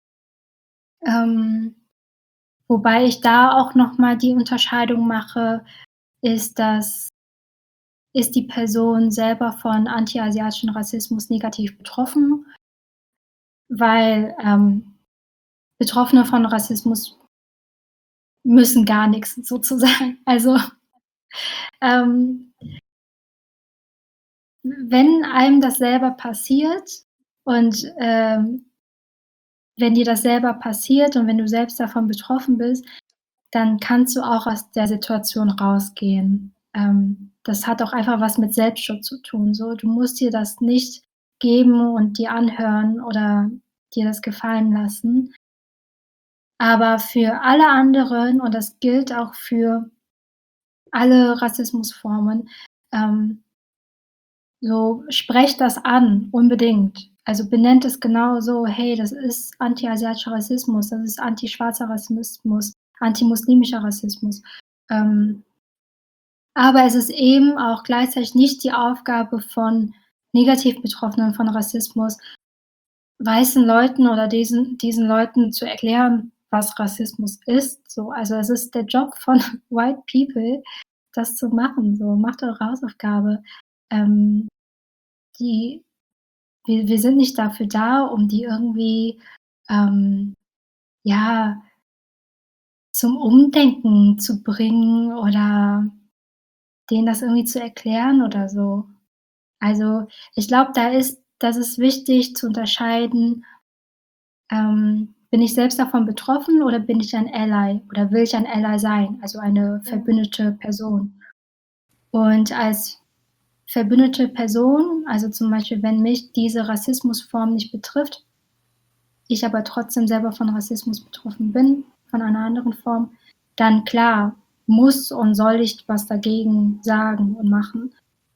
Ähm, wobei ich da auch noch mal die Unterscheidung mache, ist das ist die Person selber von anti-asiatischen Rassismus negativ betroffen? Weil, ähm, Betroffene von Rassismus müssen gar nix sozusagen. Also, ähm wenn einem das selber passiert und, ähm wenn dir das selber passiert und wenn du selbst davon betroffen bist, dann kannst du auch aus der Situation rausgehen. Ähm, das hat auch einfach was mit Selbstschutz zu tun, so. Du musst dir das nicht geben und dir anhören oder dir das gefallen lassen. Aber für alle anderen, und das gilt auch für alle Rassismusformen, ähm so, sprecht das an, unbedingt. Also, benennt es genau so: „Hey, das ist anti-asiatischer Rassismus, das ist anti-schwarzer Rassismus, anti-muslimischer Rassismus.“ Ähm aber es ist eben auch gleichzeitig nicht die Aufgabe von negativ Betroffenen von Rassismus, weißen Leuten oder diesen diesen Leuten zu erklären, was Rassismus ist, so. Also, es ist der Job von White People, das zu machen, so: „Macht eure Hausaufgabe.“ Ähm, die wir wir sind nicht dafür da, um die irgendwie, ähm, ja zum Umdenken zu bringen oder denen das irgendwie zu erklären oder so. Also, ich glaube, da ist das ist wichtig zu unterscheiden ähm, bin ich selbst davon betroffen oder bin ich ein Ally oder will ich ein Ally sein, also eine Mhm. verbündete Person? Und als verbündete Person, also zum Beispiel, wenn mich diese Rassismusform nicht betrifft ich aber trotzdem selber von Rassismus betroffen bin, von einer anderen Form, dann klar, muss und soll ich was dagegen sagen und machen.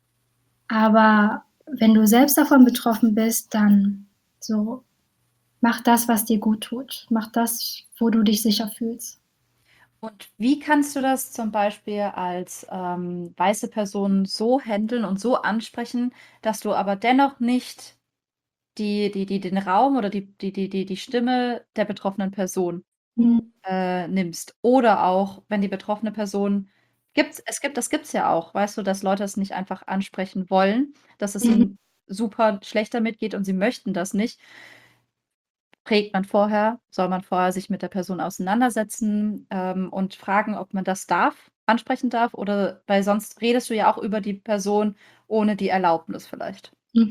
Aber wenn du selbst davon betroffen bist, dann so, mach das, was dir gut tut. Mach das, wo du dich sicher fühlst. Und wie kannst du das zum Beispiel als ähm, weiße Person so handeln und so ansprechen, dass du aber dennoch nicht die, die, die, den Raum oder die, die, die, die, die Stimme der betroffenen Person Mhm. äh, nimmst? Oder auch, wenn die betroffene Person gibt, es gibt, das gibt es ja auch, weißt du, dass Leute es nicht einfach ansprechen wollen, dass es Mhm. ihnen super schlecht damit geht und sie möchten das nicht. Prägt man vorher, soll man vorher sich mit der Person auseinandersetzen ähm, und fragen, ob man das darf, ansprechen darf, oder weil sonst redest du ja auch über die Person ohne die Erlaubnis vielleicht. Mhm.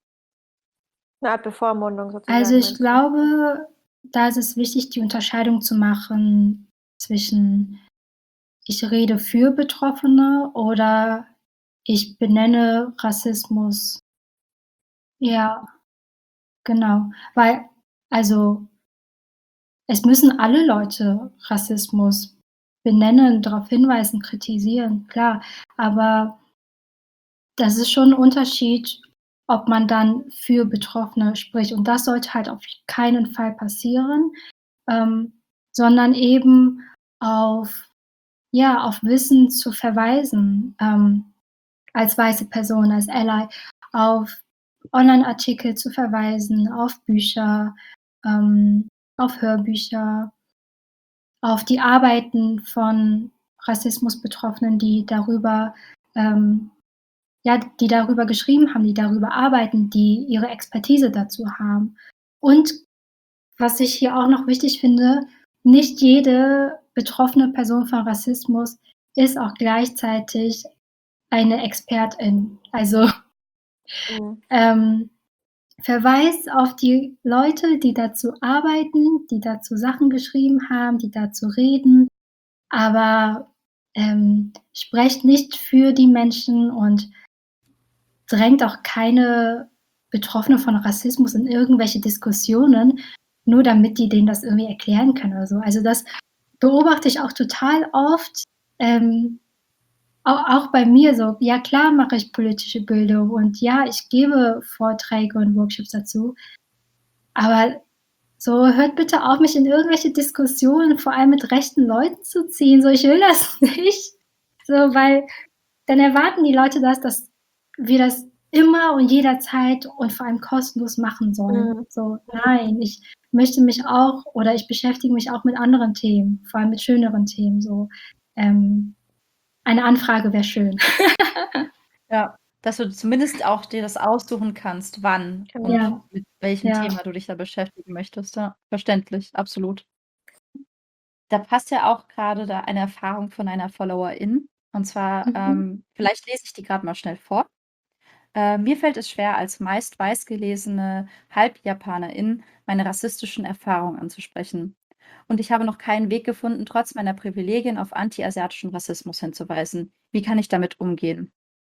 Eine Art Bevormundung Also sozusagen, ich meinst du? glaube, da ist es wichtig, die Unterscheidung zu machen zwischen ich rede für Betroffene oder ich benenne Rassismus. Ja, genau. Weil, also, es müssen alle Leute Rassismus benennen, darauf hinweisen, kritisieren, klar. Aber das ist schon 'n Unterschied, ob man dann für Betroffene spricht. Und das sollte halt auf keinen Fall passieren, ähm, sondern eben auf ja, auf Wissen zu verweisen, ähm, als weiße Person, als Ally, auf Online-Artikel zu verweisen, auf Bücher, ähm, auf Hörbücher, auf die Arbeiten von Rassismusbetroffenen, die darüber ähm, ja, die darüber geschrieben haben, die darüber arbeiten, die ihre Expertise dazu haben. Und was ich hier auch noch wichtig finde, nicht jede betroffene Person von Rassismus ist auch gleichzeitig eine Expertin. Also, Mhm. ähm, verweis auf die Leute, die dazu arbeiten, die dazu Sachen geschrieben haben, die dazu reden, aber, ähm, sprecht nicht für die Menschen und drängt auch keine Betroffene von Rassismus in irgendwelche Diskussionen, nur damit die denen das irgendwie erklären können oder so. Also, das beobachte ich auch total oft, ähm, au auch bei mir so. Ja, klar mache ich politische Bildung und ja, ich gebe Vorträge und Workshops dazu. Aber so, hört bitte auf, mich in irgendwelche Diskussionen, vor allem mit rechten Leuten zu ziehen. So, ich will das nicht. So, weil dann erwarten die Leute das, dass wir das immer und jederzeit und vor allem kostenlos machen sollen. Mhm. So, nein, ich möchte mich auch oder ich beschäftige mich auch mit anderen Themen, vor allem mit schöneren Themen so. Ähm, eine Anfrage wäre schön. Ja, dass du zumindest auch dir das aussuchen kannst, wann Genau. und Ja, mit welchem ja. Thema du dich da beschäftigen möchtest. Ja, verständlich, absolut. Da passt ja auch gerade da eine Erfahrung von einer Followerin. Und zwar, Mhm. ähm, vielleicht lese ich die gerade mal schnell vor. Äh, mir fällt es schwer, als meist weiß gelesene Halbjapanerin meine rassistischen Erfahrungen anzusprechen. Und ich habe noch keinen Weg gefunden, trotz meiner Privilegien auf anti-asiatischen Rassismus hinzuweisen. Wie kann ich damit umgehen?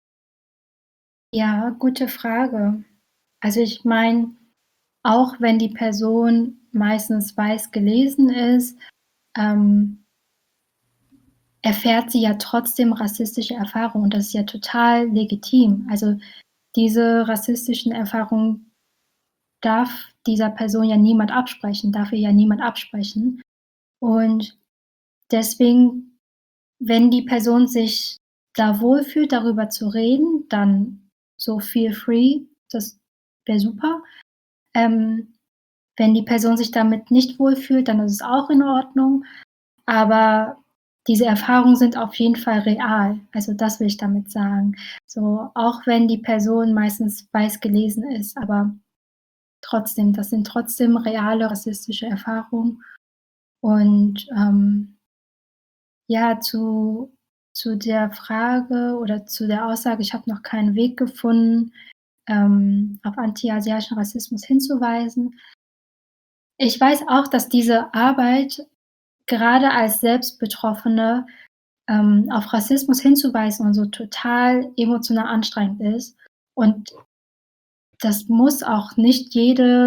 Ja, gute Frage. Also, ich meine, auch wenn die Person meistens weiß gelesen ist, ähm, erfährt sie ja trotzdem rassistische Erfahrungen und das ist ja total legitim. Also, diese rassistischen Erfahrungen darf dieser Person ja niemand absprechen, darf ihr ja niemand absprechen. Und deswegen, wenn die Person sich da wohlfühlt, darüber zu reden, dann so feel free, das wäre super. Ähm, wenn die Person sich damit nicht wohlfühlt, dann ist es auch in Ordnung. Aber diese Erfahrungen sind auf jeden Fall real. Also, das will ich damit sagen. So, auch wenn die Person meistens weiß gelesen ist, aber trotzdem, das sind trotzdem reale rassistische Erfahrungen. Und, ähm, ja, zu zu der Frage oder zu der Aussage, ich habe noch keinen Weg gefunden, ähm, auf anti-asiatischen Rassismus hinzuweisen. Ich weiß auch, dass diese Arbeit gerade als Selbstbetroffene, ähm, auf Rassismus hinzuweisen und so total emotional anstrengend ist. Und das muss auch nicht jede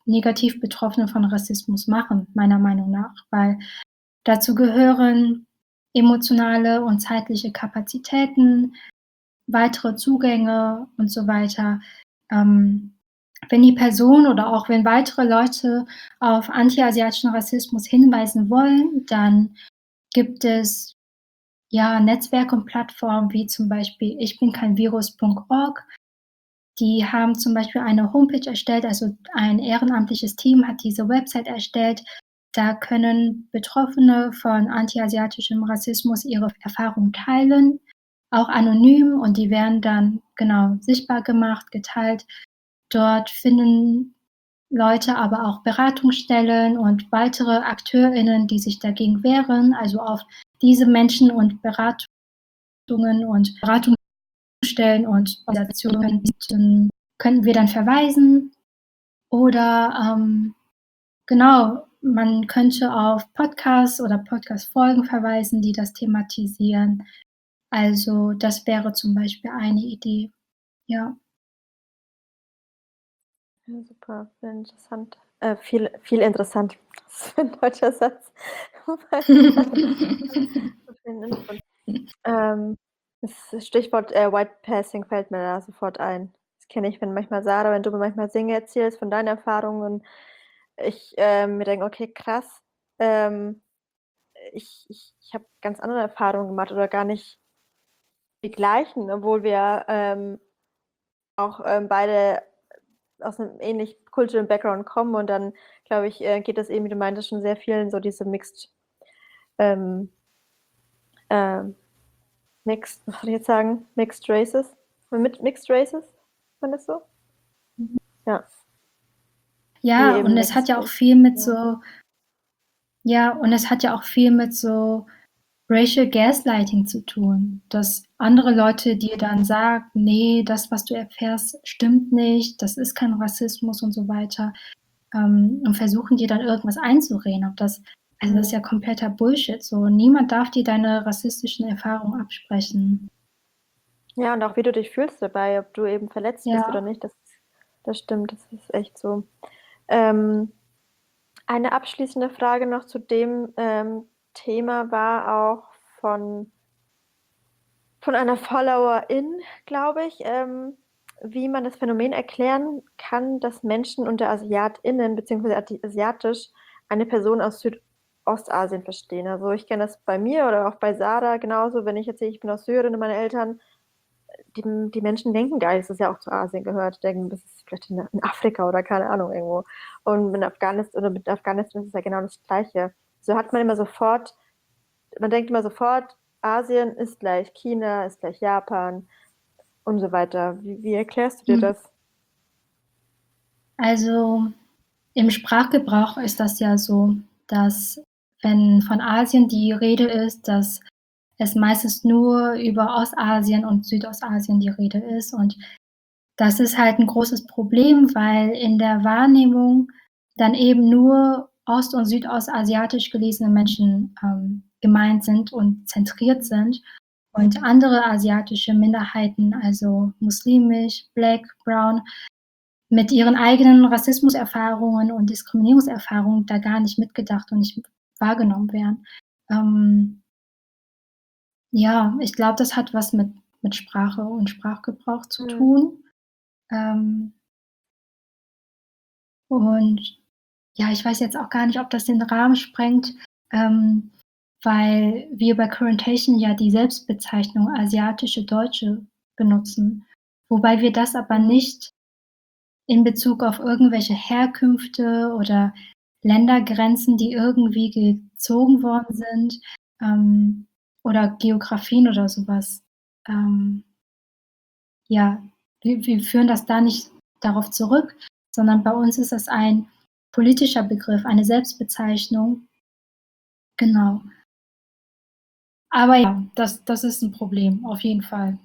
negativ Betroffene von Rassismus machen, meiner Meinung nach, weil dazu gehören emotionale und zeitliche Kapazitäten, weitere Zugänge und so weiter. Ähm, wenn die Person oder auch wenn weitere Leute auf antiasiatischen Rassismus hinweisen wollen, dann gibt es ja Netzwerke und Plattformen wie zum Beispiel ich bin kein Virus Punkt org. Die haben zum Beispiel eine Homepage erstellt, also ein ehrenamtliches Team hat diese Website erstellt. Da können Betroffene von antiasiatischem Rassismus ihre Erfahrungen teilen, auch anonym, und die werden dann genau sichtbar gemacht, geteilt. Dort finden Leute aber auch Beratungsstellen und weitere AkteurInnen, die sich dagegen wehren. Also auf diese Menschen und Beratungen und Beratungsstellen und Organisationen könnten wir dann verweisen. Oder ähm, genau, man könnte auf Podcasts oder Podcast-Folgen verweisen, die das thematisieren. Also das wäre zum Beispiel eine Idee, ja. Ja, super, sehr interessant. Äh, viel, viel interessant. Das ist ein deutscher Satz. ähm, das Stichwort äh, White Passing fällt mir da sofort ein. Das kenne ich, wenn manchmal Sarah, wenn du mir manchmal Dinge erzählst von deinen Erfahrungen, ich äh, mir denke, okay, krass, ähm, ich, ich, ich habe ganz andere Erfahrungen gemacht oder gar nicht die gleichen, obwohl wir ähm, auch ähm, beide aus einem ähnlich kulturellen Background kommen und dann, glaube ich, äh, geht das eben, wie du meintest, schon sehr vielen so diese Mixed, ähm, ähm, Mixed, was soll ich jetzt sagen? Mixed Races? Mit Mixed Races? War das so? Ja. Die Ja, eben und es hat Mixed ja auch Races, viel mit ja. so ja, und es hat ja auch viel mit so Racial Gaslighting zu tun, dass andere Leute dir dann sagen: „Ne, das, was du erfährst, stimmt nicht, das ist kein Rassismus“ und so weiter, ähm, und versuchen dir dann irgendwas einzureden. Ob das also das ist ja Mhm. kompletter Bullshit so. Niemand darf dir deine rassistischen Erfahrungen absprechen. Ja, und auch wie du dich fühlst dabei, ob du eben verletzt bist oder Ja. nicht, das das stimmt, das ist echt so. Ähm, eine abschließende Frage noch zu dem, ähm, Thema war auch von von einer Followerin, glaube ich, ähm, wie man das Phänomen erklären kann, dass Menschen unter AsiatInnen beziehungsweise ati asiatisch eine Person aus Südostasien verstehen. Also, ich kenne das bei mir oder auch bei Sarah genauso, wenn ich erzähle, ich bin aus Syrien und meine Eltern die die Menschen denken gar nicht, dass es ja auch zu Asien gehört, denken, das ist vielleicht in in Afrika oder keine Ahnung irgendwo. Und in Afghanistan oder mit Afghanistan ist es ja genau das Gleiche. So hat man immer sofort man denkt immer sofort, Asien ist gleich China, ist gleich Japan und so weiter. Wie wie erklärst du dir Mhm. das? Also, im Sprachgebrauch ist das ja so, dass, wenn von Asien die Rede ist, dass es meistens nur über Ostasien und Südostasien die Rede ist. Und das ist halt 'n großes Problem, weil in der Wahrnehmung dann eben nur ost und südostasiatisch gelesene Menschen, ähm, gemeint sind und zentriert sind. Und andere asiatische Minderheiten, also muslimisch, Black, Brown, mit ihren eigenen Rassismuserfahrungen und Diskriminierungserfahrungen da gar nicht mitgedacht und nicht wahrgenommen werden. Ähm ja, ich glaube, das hat was mit mit Sprache und Sprachgebrauch zu Mhm. tun. Ähm und ja, ich weiß jetzt auch gar nicht, ob das den Rahmen sprengt, ähm, weil wir bei Currentation ja die Selbstbezeichnung asiatische Deutsche benutzen, wobei wir das aber Mhm. nicht in Bezug auf irgendwelche Herkünfte oder Ländergrenzen, die irgendwie gezogen worden sind, ähm, oder Geografien oder so was. Ähm ja, wir wir führen das da nicht darauf zurück, sondern bei uns ist das ein politischer Begriff, eine Selbstbezeichnung. Genau. Aber ja, das das ist 'n Problem, auf jeden Fall.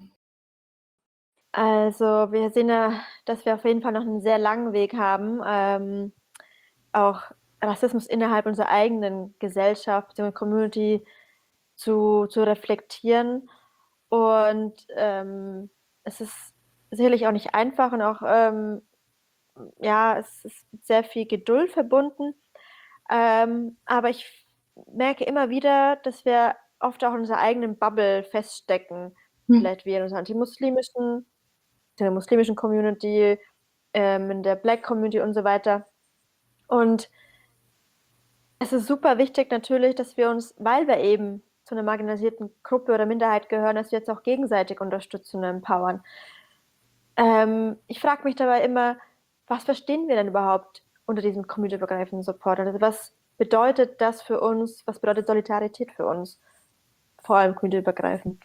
Also, wir sehen ja, dass wir auf jeden Fall noch 'n sehr langen Weg haben, ähm, auch Rassismus innerhalb unserer eigenen Gesellschaft, der Community zu zu reflektieren. Und, ähm, es ist sicherlich auch nicht einfach und auch, ähm, ja, es ist mit sehr viel Geduld verbunden. Ähm, aber ich merke immer wieder, dass wir oft auch in unserer eigenen Bubble feststecken. Mhm. Vielleicht wir in unserer antimuslimischen der muslimischen Community, ähm, in der Black Community und so weiter. Und es ist super wichtig natürlich, dass wir uns, weil wir eben zu 'ner marginalisierten Gruppe oder Minderheit gehören, dass wir uns auch gegenseitig unterstützen und empowern. Ähm, ich frage mich dabei immer, was verstehen wir denn überhaupt unter diesem community-übergreifenden Support? Also, was bedeutet das für uns? Was bedeutet Solidarität für uns? Vor allem community-übergreifend.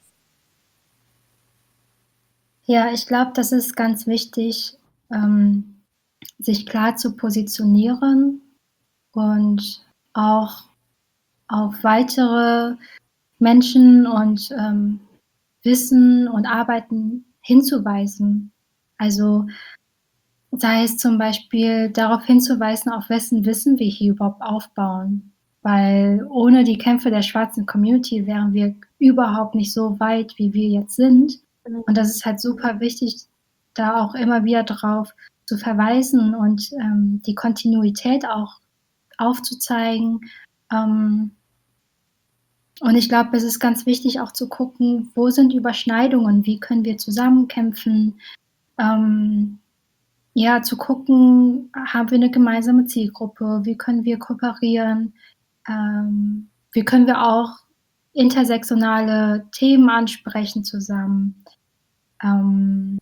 Ja, ich glaube, das ist ganz wichtig, ähm, sich klar zu positionieren und auch auf weitere Menschen und, ähm, Wissen und Arbeiten hinzuweisen. Also, sei es zum Beispiel darauf hinzuweisen, auf wessen Wissen wir hier überhaupt aufbauen. Weil ohne die Kämpfe der schwarzen Community wären wir überhaupt nicht so weit, wie wir jetzt sind. Mhm. Und das ist halt super wichtig, da auch immer wieder drauf zu verweisen und, ähm, die Kontinuität auch aufzuzeigen. Ähm und ich glaube, es ist ganz wichtig auch zu gucken, wo sind Überschneidungen? Wie können wir zusammen kämpfen? Ähm, ja, zu gucken, haben wir 'ne gemeinsame Zielgruppe? Wie können wir kooperieren? Ähm, wie können wir auch intersektionale Themen ansprechen zusammen? Ähm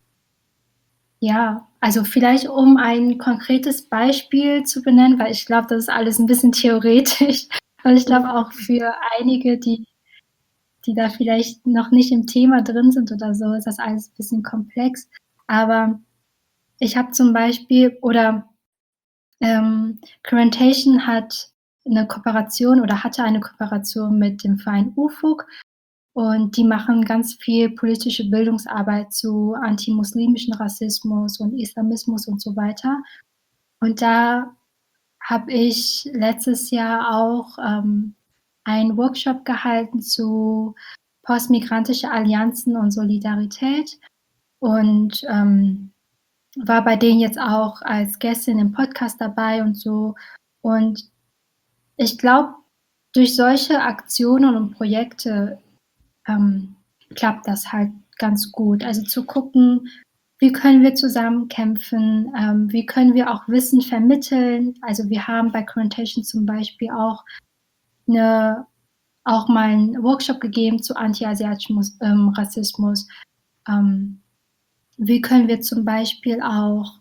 ja, also vielleicht um ein konkretes Beispiel zu benennen, weil ich glaube, das ist alles 'n bisschen theoretisch. Weil ich glaube auch für einige, die die da vielleicht noch nicht im Thema drin sind oder so, ist das alles bisschen komplex. Aber ich habe zum Beispiel oder, ähm, Carentation hat 'ne Kooperation oder hatte eine Kooperation mit dem Verein Ufuk und die machen ganz viel politische Bildungsarbeit zu antimuslimischen Rassismus und Islamismus und so weiter. Und da habe ich letztes Jahr auch, ähm, einen Workshop gehalten zu postmigrantische Allianzen und Solidarität und, ähm, war bei denen jetzt auch als Gästin im Podcast dabei und so. Und ich glaube, durch solche Aktionen und Projekte, ähm, klappt das halt ganz gut. Also, zu gucken, wie können wir zusammen kämpfen? Ähm, wie können wir auch Wissen vermitteln? Also, wir haben bei Carentation zum Beispiel auch 'ne auch mal 'n Workshop gegeben zu antiasiatischem Mus ähm, Rassismus. Ähm, wie können wir zum Beispiel auch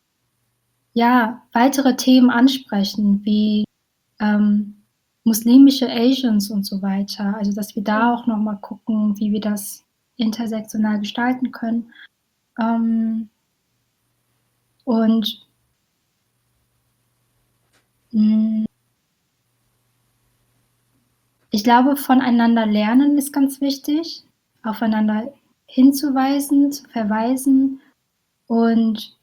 ja, weitere Themen ansprechen, wie, ähm, muslimische Asians und so weiter. Also, dass wir da auch noch mal gucken, wie wir das intersektional gestalten können. Ähm und hm ich glaube, voneinander lernen ist ganz wichtig, aufeinander hinzuweisen, zu verweisen und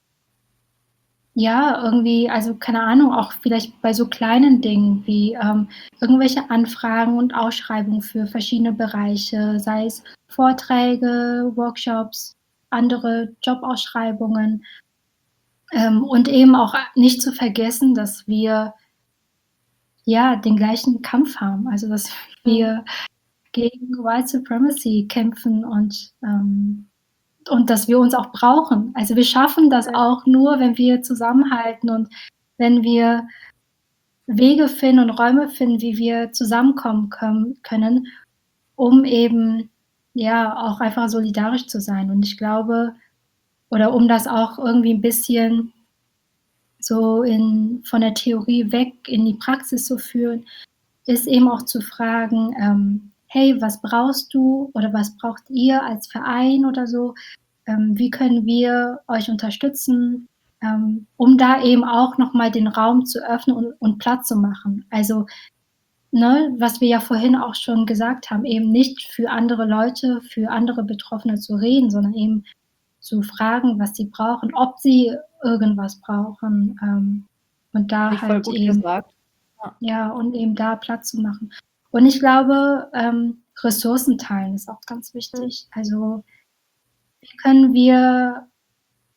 ja, irgendwie also, keine Ahnung, auch vielleicht bei so kleinen Dingen wie, ähm, irgendwelche Anfragen und Ausschreibungen für verschiedene Bereiche, sei es Vorträge, Workshops, andere Jobausschreibungen. Ähm, und eben auch a nicht zu vergessen, dass wir ja, den gleichen Kampf haben. Also, dass Mhm. wir gegen White Supremacy kämpfen und, ähm und dass wir uns auch brauchen. Also, wir schaffen das Ja. auch nur, wenn wir zusammenhalten und wenn wir Wege finden und Räume finden, wie wir zusammenkommen können können, um eben, ja, auch einfach solidarisch zu sein. Und ich glaube oder um das auch irgendwie 'n bisschen so in von der Theorie weg in die Praxis zu führen, ist eben auch zu fragen, ähm: „Hey, was brauchst du oder was braucht ihr als Verein oder so? Ähm, wie können wir euch unterstützen?“ Ähm, um da eben auch noch mal den Raum zu öffnen und und Platz zu machen. Also, ne, was wir ja vorhin auch schon gesagt haben, eben nicht für andere Leute, für andere Betroffene zu reden, sondern eben zu fragen, was sie brauchen, ob sie irgendwas brauchen, ähm, und Habe da ich voll halt gut eben gesagt. Ja. ja, und eben da Platz zu machen. Und ich glaube, ähm, Ressourcen teilen ist auch ganz Mhm. wichtig. Also, wie können wir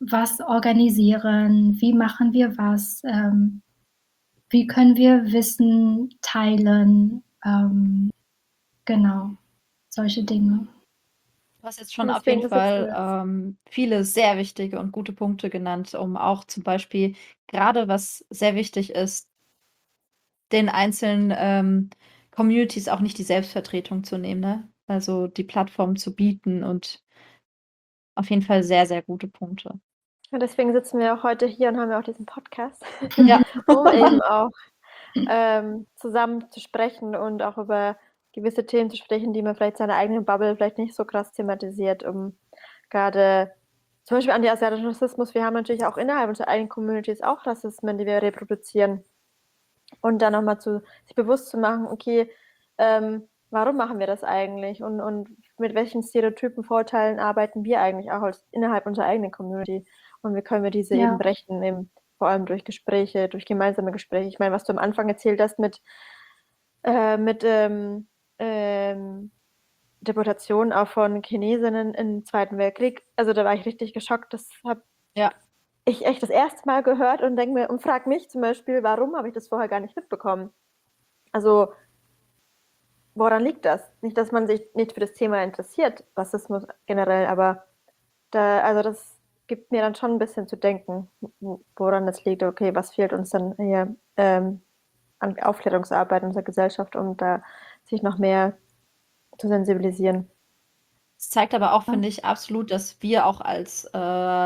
was organisieren, wie machen wir was, ähm, wie können wir Wissen teilen, ähm, genau, solche Dinge. Du hast jetzt Und schon auf jeden deswegen sitzen Fall wir. ähm, viele sehr wichtige und gute Punkte genannt, um auch zum Beispiel gerade was sehr wichtig ist, den einzelnen ähm, Communities auch nicht die Selbstvertretung zu nehmen, ne? Also die Plattform zu bieten und auf jeden Fall sehr, sehr gute Punkte. Und deswegen sitzen wir auch heute hier und haben ja auch diesen Podcast, Ja. um eben auch ähm, zusammen zu sprechen und auch über gewisse Themen zu sprechen, die man vielleicht seiner eigenen Bubble vielleicht nicht so krass thematisiert, um gerade zum Beispiel anti-asiatischen Rassismus. Wir haben natürlich auch innerhalb unserer eigenen Communities auch Rassismen, die wir reproduzieren. Und dann nochmal zu, sich bewusst zu machen, okay, ähm, warum machen wir das eigentlich? Und, und mit welchen Stereotypen, Vorurteilen arbeiten wir eigentlich auch als, innerhalb unserer eigenen Community? Und wie können wir diese Ja. eben brechen, eben vor allem durch Gespräche, durch gemeinsame Gespräche. Ich meine, was du am Anfang erzählt hast mit, äh, mit ähm, ähm, Deportationen auch von Chinesinnen im Zweiten Weltkrieg. Also da war ich richtig geschockt. Das habe Ja. ich echt das erste Mal gehört und denke mir und frage mich zum Beispiel, warum habe ich das vorher gar nicht mitbekommen? Also woran liegt das? Nicht, dass man sich nicht für das Thema interessiert, Rassismus generell, aber da, also das gibt mir dann schon ein bisschen zu denken, woran das liegt. Okay, was fehlt uns dann hier ähm, an Aufklärungsarbeit in unserer Gesellschaft, um da sich noch mehr zu sensibilisieren. Es zeigt aber auch, finde ich, absolut, dass wir auch als äh,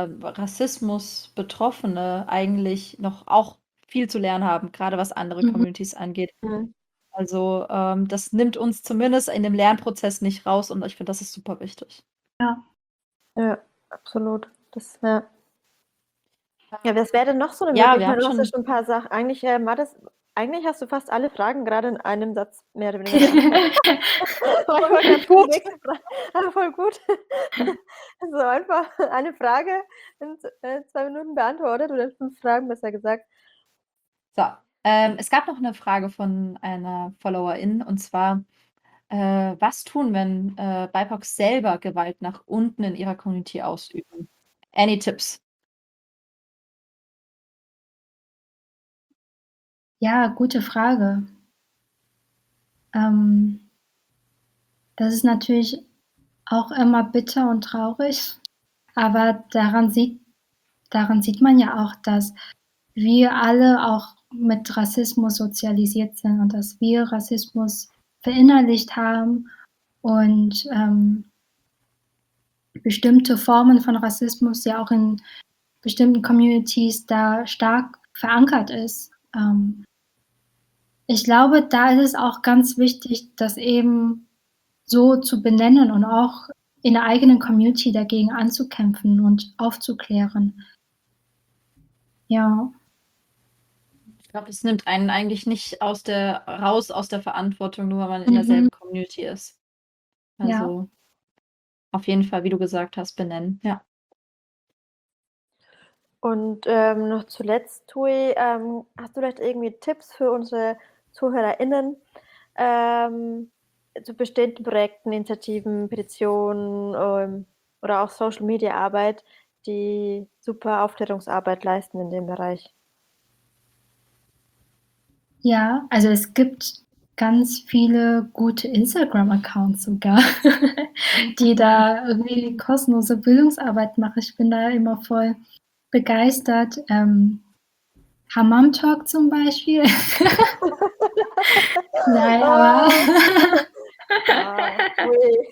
Rassismus-Betroffene eigentlich noch auch viel zu lernen haben, gerade was andere Mhm. Communities angeht. Mhm. Also ähm, das nimmt uns zumindest in dem Lernprozess nicht raus und ich finde, das ist super wichtig. Ja. Ja, absolut. Das, ja. Ja, was wäre denn noch so eine Ja, Möglichkeit? Ich wir meine, haben du hast ja schon. schon ein paar Sachen. Eigentlich, äh, Mathis, eigentlich hast du fast alle Fragen gerade in einem Satz mehr oder weniger beantwortet. Aber ich wollte gerade Gut. die nächste Frage. Aber voll gut. So einfach eine Frage in z- äh, zwei Minuten beantwortet oder fünf Fragen, besser gesagt. So, ähm, es gab noch eine Frage von einer Followerin und zwar, äh, was tun, wenn äh, B I P O Cs selber Gewalt nach unten in ihrer Community ausüben? Any Tipps? Ja, gute Frage. Ähm, das ist natürlich auch immer bitter und traurig, aber daran sieht daran sieht man ja auch, dass wir alle auch mit Rassismus sozialisiert sind und dass wir Rassismus verinnerlicht haben und ähm, bestimmte Formen von Rassismus ja auch in bestimmten Communities da stark verankert ist. Ähm, ich glaube, da ist es auch ganz wichtig, das eben so zu benennen und auch in der eigenen Community dagegen anzukämpfen und aufzuklären. Ja. Ich glaube, das nimmt einen eigentlich nicht aus der raus aus der Verantwortung, nur weil man in Mhm. derselben Community ist. Ja. Also auf jeden Fall, wie du gesagt hast, benennen, ja. Und ähm, noch zuletzt, Tui, ähm, hast du vielleicht irgendwie Tipps für unsere ZuhörerInnen ähm, zu bestehenden Projekten, Initiativen, Petitionen ähm, oder auch Social-Media-Arbeit, die super Aufklärungsarbeit leisten in dem Bereich? Ja, also es gibt ganz viele gute Instagram-Accounts sogar, die da irgendwie kostenlose Bildungsarbeit machen. Ich bin da immer voll begeistert. Ähm, Hammam Talk zum Beispiel. Nein, aber Wow. Ui.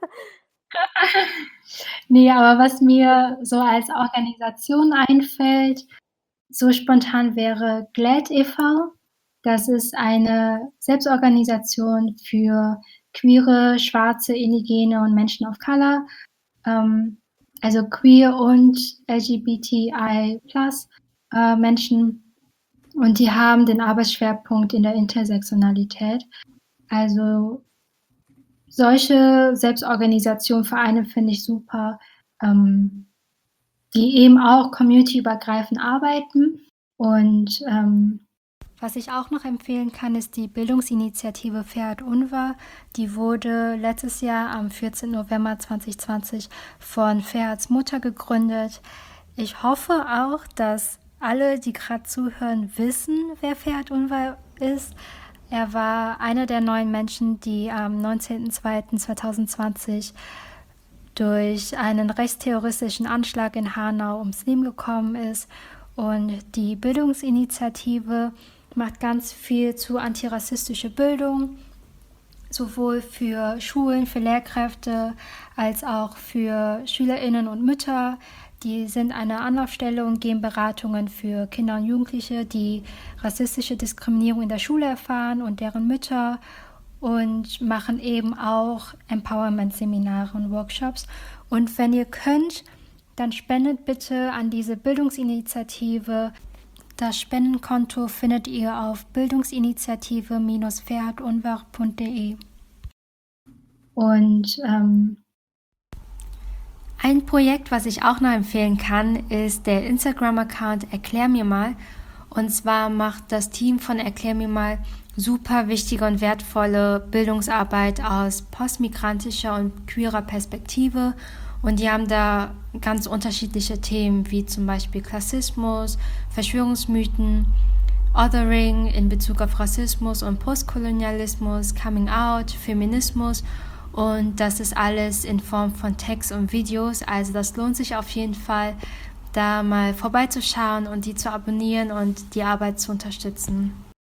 ne, aber was mir so als Organisation einfällt, so spontan wäre GLAAD e V. Das ist eine Selbstorganisation für queere, schwarze, indigene und Menschen of Color, ähm, also queer und L G B T I plus äh, Menschen. Und die haben den Arbeitsschwerpunkt in der Intersektionalität. Also solche Selbstorganisation, Vereine finde ich super, ähm, die eben auch communityübergreifend arbeiten. Und ähm, was ich auch noch empfehlen kann, ist die Bildungsinitiative Fair Unwahr. Die wurde letztes Jahr am vierzehnten November zweitausendzwanzig von Ferhats Mutter gegründet. Ich hoffe auch, dass alle, die gerade zuhören, wissen, wer Ferhat Unvar ist. Er war einer der neun Menschen, die am neunzehnten zweiten zweitausendzwanzig durch einen rechtsterroristischen Anschlag in Hanau ums Leben gekommen ist. Und die Bildungsinitiative macht ganz viel zu antirassistischer Bildung, sowohl für Schulen, für Lehrkräfte, als auch für SchülerInnen und Mütter. Die sind eine Anlaufstelle und geben Beratungen für Kinder und Jugendliche, die rassistische Diskriminierung in der Schule erfahren und deren Mütter, und machen eben auch Empowerment-Seminare und Workshops. Und wenn ihr könnt, dann spendet bitte an diese Bildungsinitiative. Das Spendenkonto findet ihr auf bildungsinitiative Bindestrich ferhat unvar punkt de. Und ähm, ein Projekt, was ich auch noch empfehlen kann, ist der Instagram-Account Erklär mir mal. Und zwar macht das Team von Erklär mir mal super wichtige und wertvolle Bildungsarbeit aus postmigrantischer und queerer Perspektive. Und die haben da ganz unterschiedliche Themen, wie zum Beispiel Klassismus, Verschwörungsmythen, Othering in Bezug auf Rassismus und Postkolonialismus, Coming Out, Feminismus. Und das ist alles in Form von Text und Videos. Also das lohnt sich auf jeden Fall, da mal vorbeizuschauen und die zu abonnieren und die Arbeit zu unterstützen.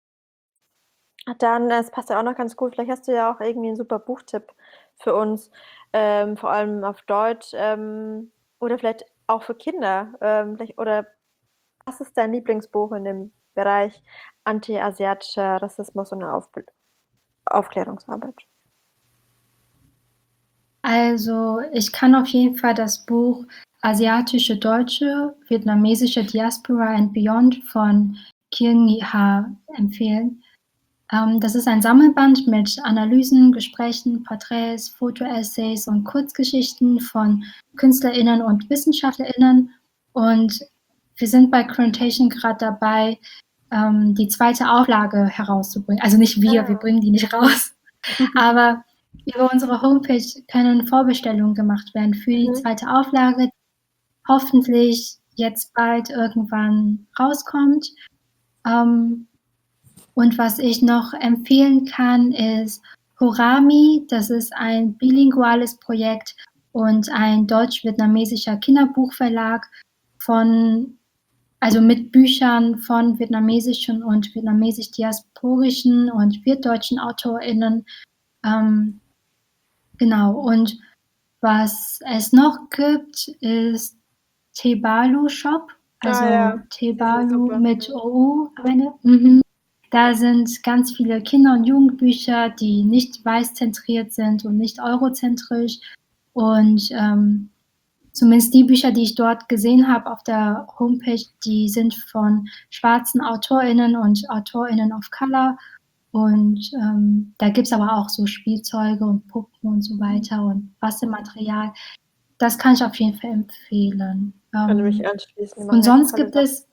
Dann, das passt ja auch noch ganz gut. Vielleicht hast du ja auch irgendwie einen super Buchtipp für uns, ähm, vor allem auf Deutsch, ähm, oder vielleicht auch für Kinder. Ähm, vielleicht, oder was ist dein Lieblingsbuch in dem Bereich anti-asiatischer Rassismus und Auf Aufklärungsarbeit? Also ich kann auf jeden Fall das Buch Asiatische Deutsche, Vietnamesische Diaspora and Beyond von Kiên Nghị Ha empfehlen. Ähm, das ist ein Sammelband mit Analysen, Gesprächen, Porträts, Fotoessays und Kurzgeschichten von KünstlerInnen und WissenschaftlerInnen. Und wir sind bei Cruentation gerade dabei, ähm, die zweite Auflage herauszubringen. Also nicht wir, Ah. wir bringen die nicht raus. Aber über unsere Homepage können Vorbestellungen gemacht werden für die Mhm. zweite Auflage, die hoffentlich jetzt bald irgendwann rauskommt. Ähm, und was ich noch empfehlen kann, ist Horami. Das ist ein bilinguales Projekt und ein deutsch-vietnamesischer Kinderbuchverlag von, also mit Büchern von vietnamesischen und vietnamesisch-diasporischen und wirtdeutschen AutorInnen. Ähm, genau, und was es noch gibt, ist Tebalu Shop, also Ah, ja. Tebalu super. mit O U am Ende. Mhm. Da sind ganz viele Kinder- und Jugendbücher, die nicht weißzentriert sind und nicht eurozentrisch. Und ähm, zumindest die Bücher, die ich dort gesehen habe auf der Homepage, die sind von schwarzen AutorInnen und AutorInnen of Color. Und ähm, da gibt es aber auch so Spielzeuge und Puppen und so weiter und Bastelmaterial. Das kann ich auf jeden Fall empfehlen. Kann Ähm, mich anschließen. Die machen und echt sonst tolle gibt Sachen. es,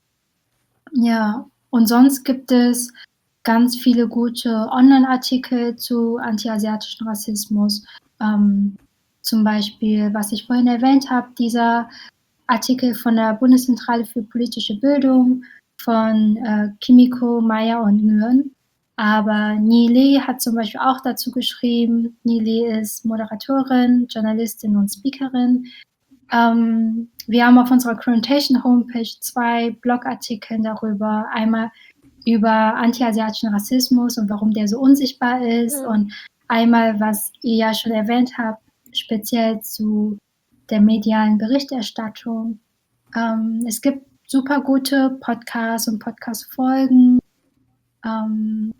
ja, und sonst gibt es ganz viele gute Online-Artikel zu antiasiatischem Rassismus. Ähm, zum Beispiel, was ich vorhin erwähnt habe, dieser Artikel von der Bundeszentrale für politische Bildung von äh, Kimiko, Meyer und Nguyen. Aber Nhi Le hat zum Beispiel auch dazu geschrieben. Nhi Le ist Moderatorin, Journalistin und Speakerin. Ähm, wir haben auf unserer Cruentation Homepage zwei Blogartikel darüber. Einmal über antiasiatischen Rassismus und warum der so unsichtbar ist. Mhm. Und einmal, was ihr ja schon erwähnt habt, speziell zu der medialen Berichterstattung. Ähm, es gibt super gute Podcasts und Podcast-Folgen. Ähm,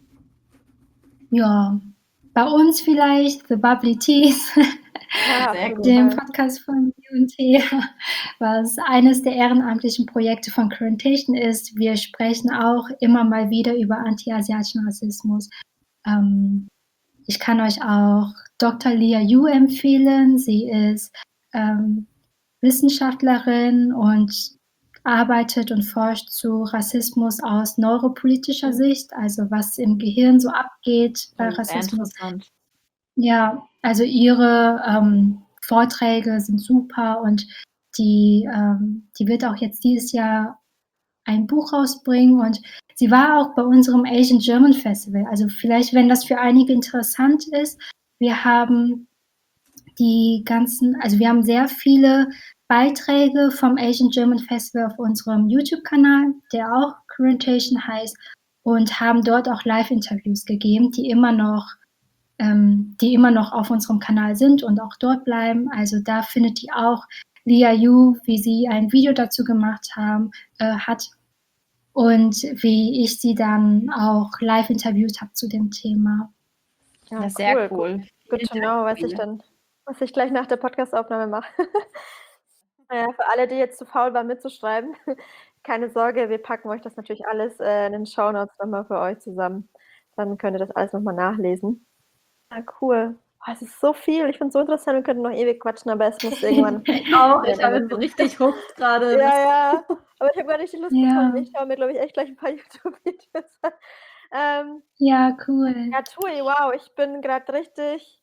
ja, bei uns vielleicht The Bubbly Teas, Ja, Sehr auf gut. jeden dem Fall. Podcast von U und T, was eines der ehrenamtlichen Projekte von Cruentation ist. Wir sprechen auch immer mal wieder über anti-asiatischen Rassismus. Ähm, ich kann euch auch Doktor Lia Yu empfehlen. Sie ist ähm, Wissenschaftlerin und arbeitet und forscht zu Rassismus aus neuropolitischer Mhm. Sicht, also was im Gehirn so abgeht bei Oh, sehr Rassismus. interessant. Ja, also ihre ähm, Vorträge sind super und die, ähm, die wird auch jetzt dieses Jahr ein Buch rausbringen und sie war auch bei unserem Asian German Festival. Also vielleicht, wenn das für einige interessant ist, wir haben die ganzen, also wir haben sehr viele Beiträge vom Asian German Festival auf unserem YouTube-Kanal, der auch Currentation heißt, und haben dort auch Live-Interviews gegeben, die immer noch, ähm, die immer noch auf unserem Kanal sind und auch dort bleiben. Also da findet ihr auch Lia Yu, wie sie ein Video dazu gemacht haben, äh, hat und wie ich sie dann auch live interviewt habe zu dem Thema. Ja, sehr cool. Good Vielen to Dank know, was dafür. ich dann, was ich gleich nach der Podcast-Aufnahme mache. Naja, für alle, die jetzt zu faul waren mitzuschreiben, keine Sorge, wir packen euch das natürlich alles äh, in den Shownotes nochmal für euch zusammen. Dann könnt ihr das alles nochmal nachlesen. Ja, cool. Oh, es ist so viel. Ich finde es so interessant, wir könnten noch ewig quatschen, aber es muss irgendwann. Auch, Ja, ich habe damit- so richtig Huckt gerade. Ja, ja. Aber ich habe gar nicht die Lust Ja. bekommen. Ich schaue mir, glaube ich, echt gleich ein paar YouTube-Videos an. Ähm, Ja, cool. ja, Tui, wow, ich bin gerade richtig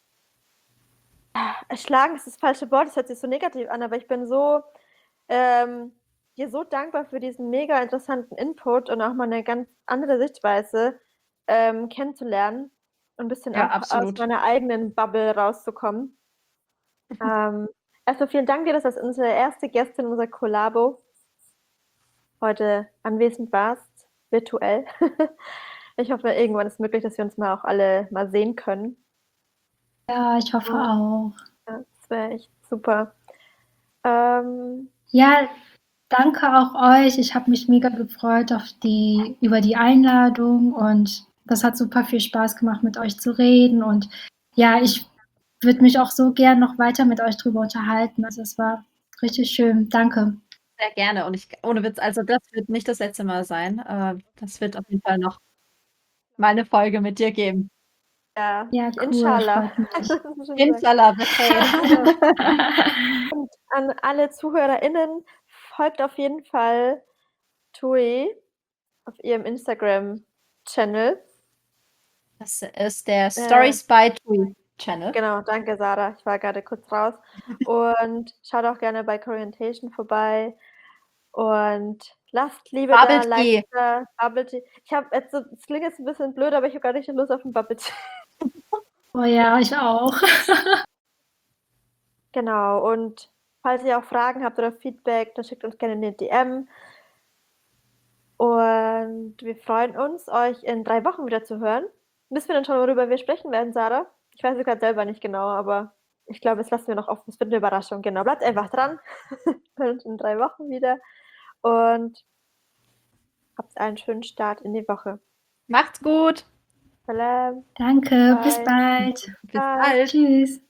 erschlagen ist das falsche Wort, das hört sich so negativ an, aber ich bin so ähm, dir so dankbar für diesen mega interessanten Input und auch mal eine ganz andere Sichtweise ähm, kennenzulernen und ein bisschen Ja, ab, aus absolut. meiner eigenen Bubble rauszukommen. ähm, erstmal vielen Dank dir, dass du als unsere erste Gästin unserer Kollabo heute anwesend warst, virtuell. Ich hoffe, irgendwann ist es möglich, dass wir uns mal auch alle mal sehen können. Ja, ich hoffe Ja. auch. Ja, das wäre echt super. Ähm, Ja, danke auch euch. Ich habe mich mega gefreut auf die, über die Einladung und das hat super viel Spaß gemacht, mit euch zu reden. Und ja, ich würde mich auch so gern noch weiter mit euch drüber unterhalten. Also es war richtig schön. Danke. Sehr gerne. Und ich, ohne Witz, also das wird nicht das letzte Mal sein. Äh, das wird auf jeden Fall noch mal eine Folge mit dir geben. ja, Ja, cool, Inshallah. freut mich. Inshallah, okay. Und an alle ZuhörerInnen, folgt auf jeden Fall Tui auf ihrem Instagram-Channel. Das ist der Stories by Tui Channel. Genau, danke Sarah, ich war gerade kurz raus. Und schaut auch gerne bei Corientation vorbei. Und lasst Liebe Bubble da, Tea. liked da, Bubble Tea. Ich habe jetzt so, es klingt jetzt ein bisschen blöd, aber ich habe gar nicht Lust auf ein Bubble Tea. Oh ja, ich auch. Genau, und falls ihr auch Fragen habt oder Feedback, dann schickt uns gerne eine D M. Und wir freuen uns, euch in drei Wochen wieder zu hören. Wissen wir dann schon, worüber wir sprechen werden, Sarah? Ich weiß es gerade selber nicht genau, aber ich glaube, es lassen wir noch offen. Es wird eine Überraschung. Genau, bleibt einfach dran. Wir hören uns in drei Wochen wieder. Und habt einen schönen Start in die Woche. Macht's gut. Salam. Danke, bis Bye. bald. Bis Bye. bald. Tschüss.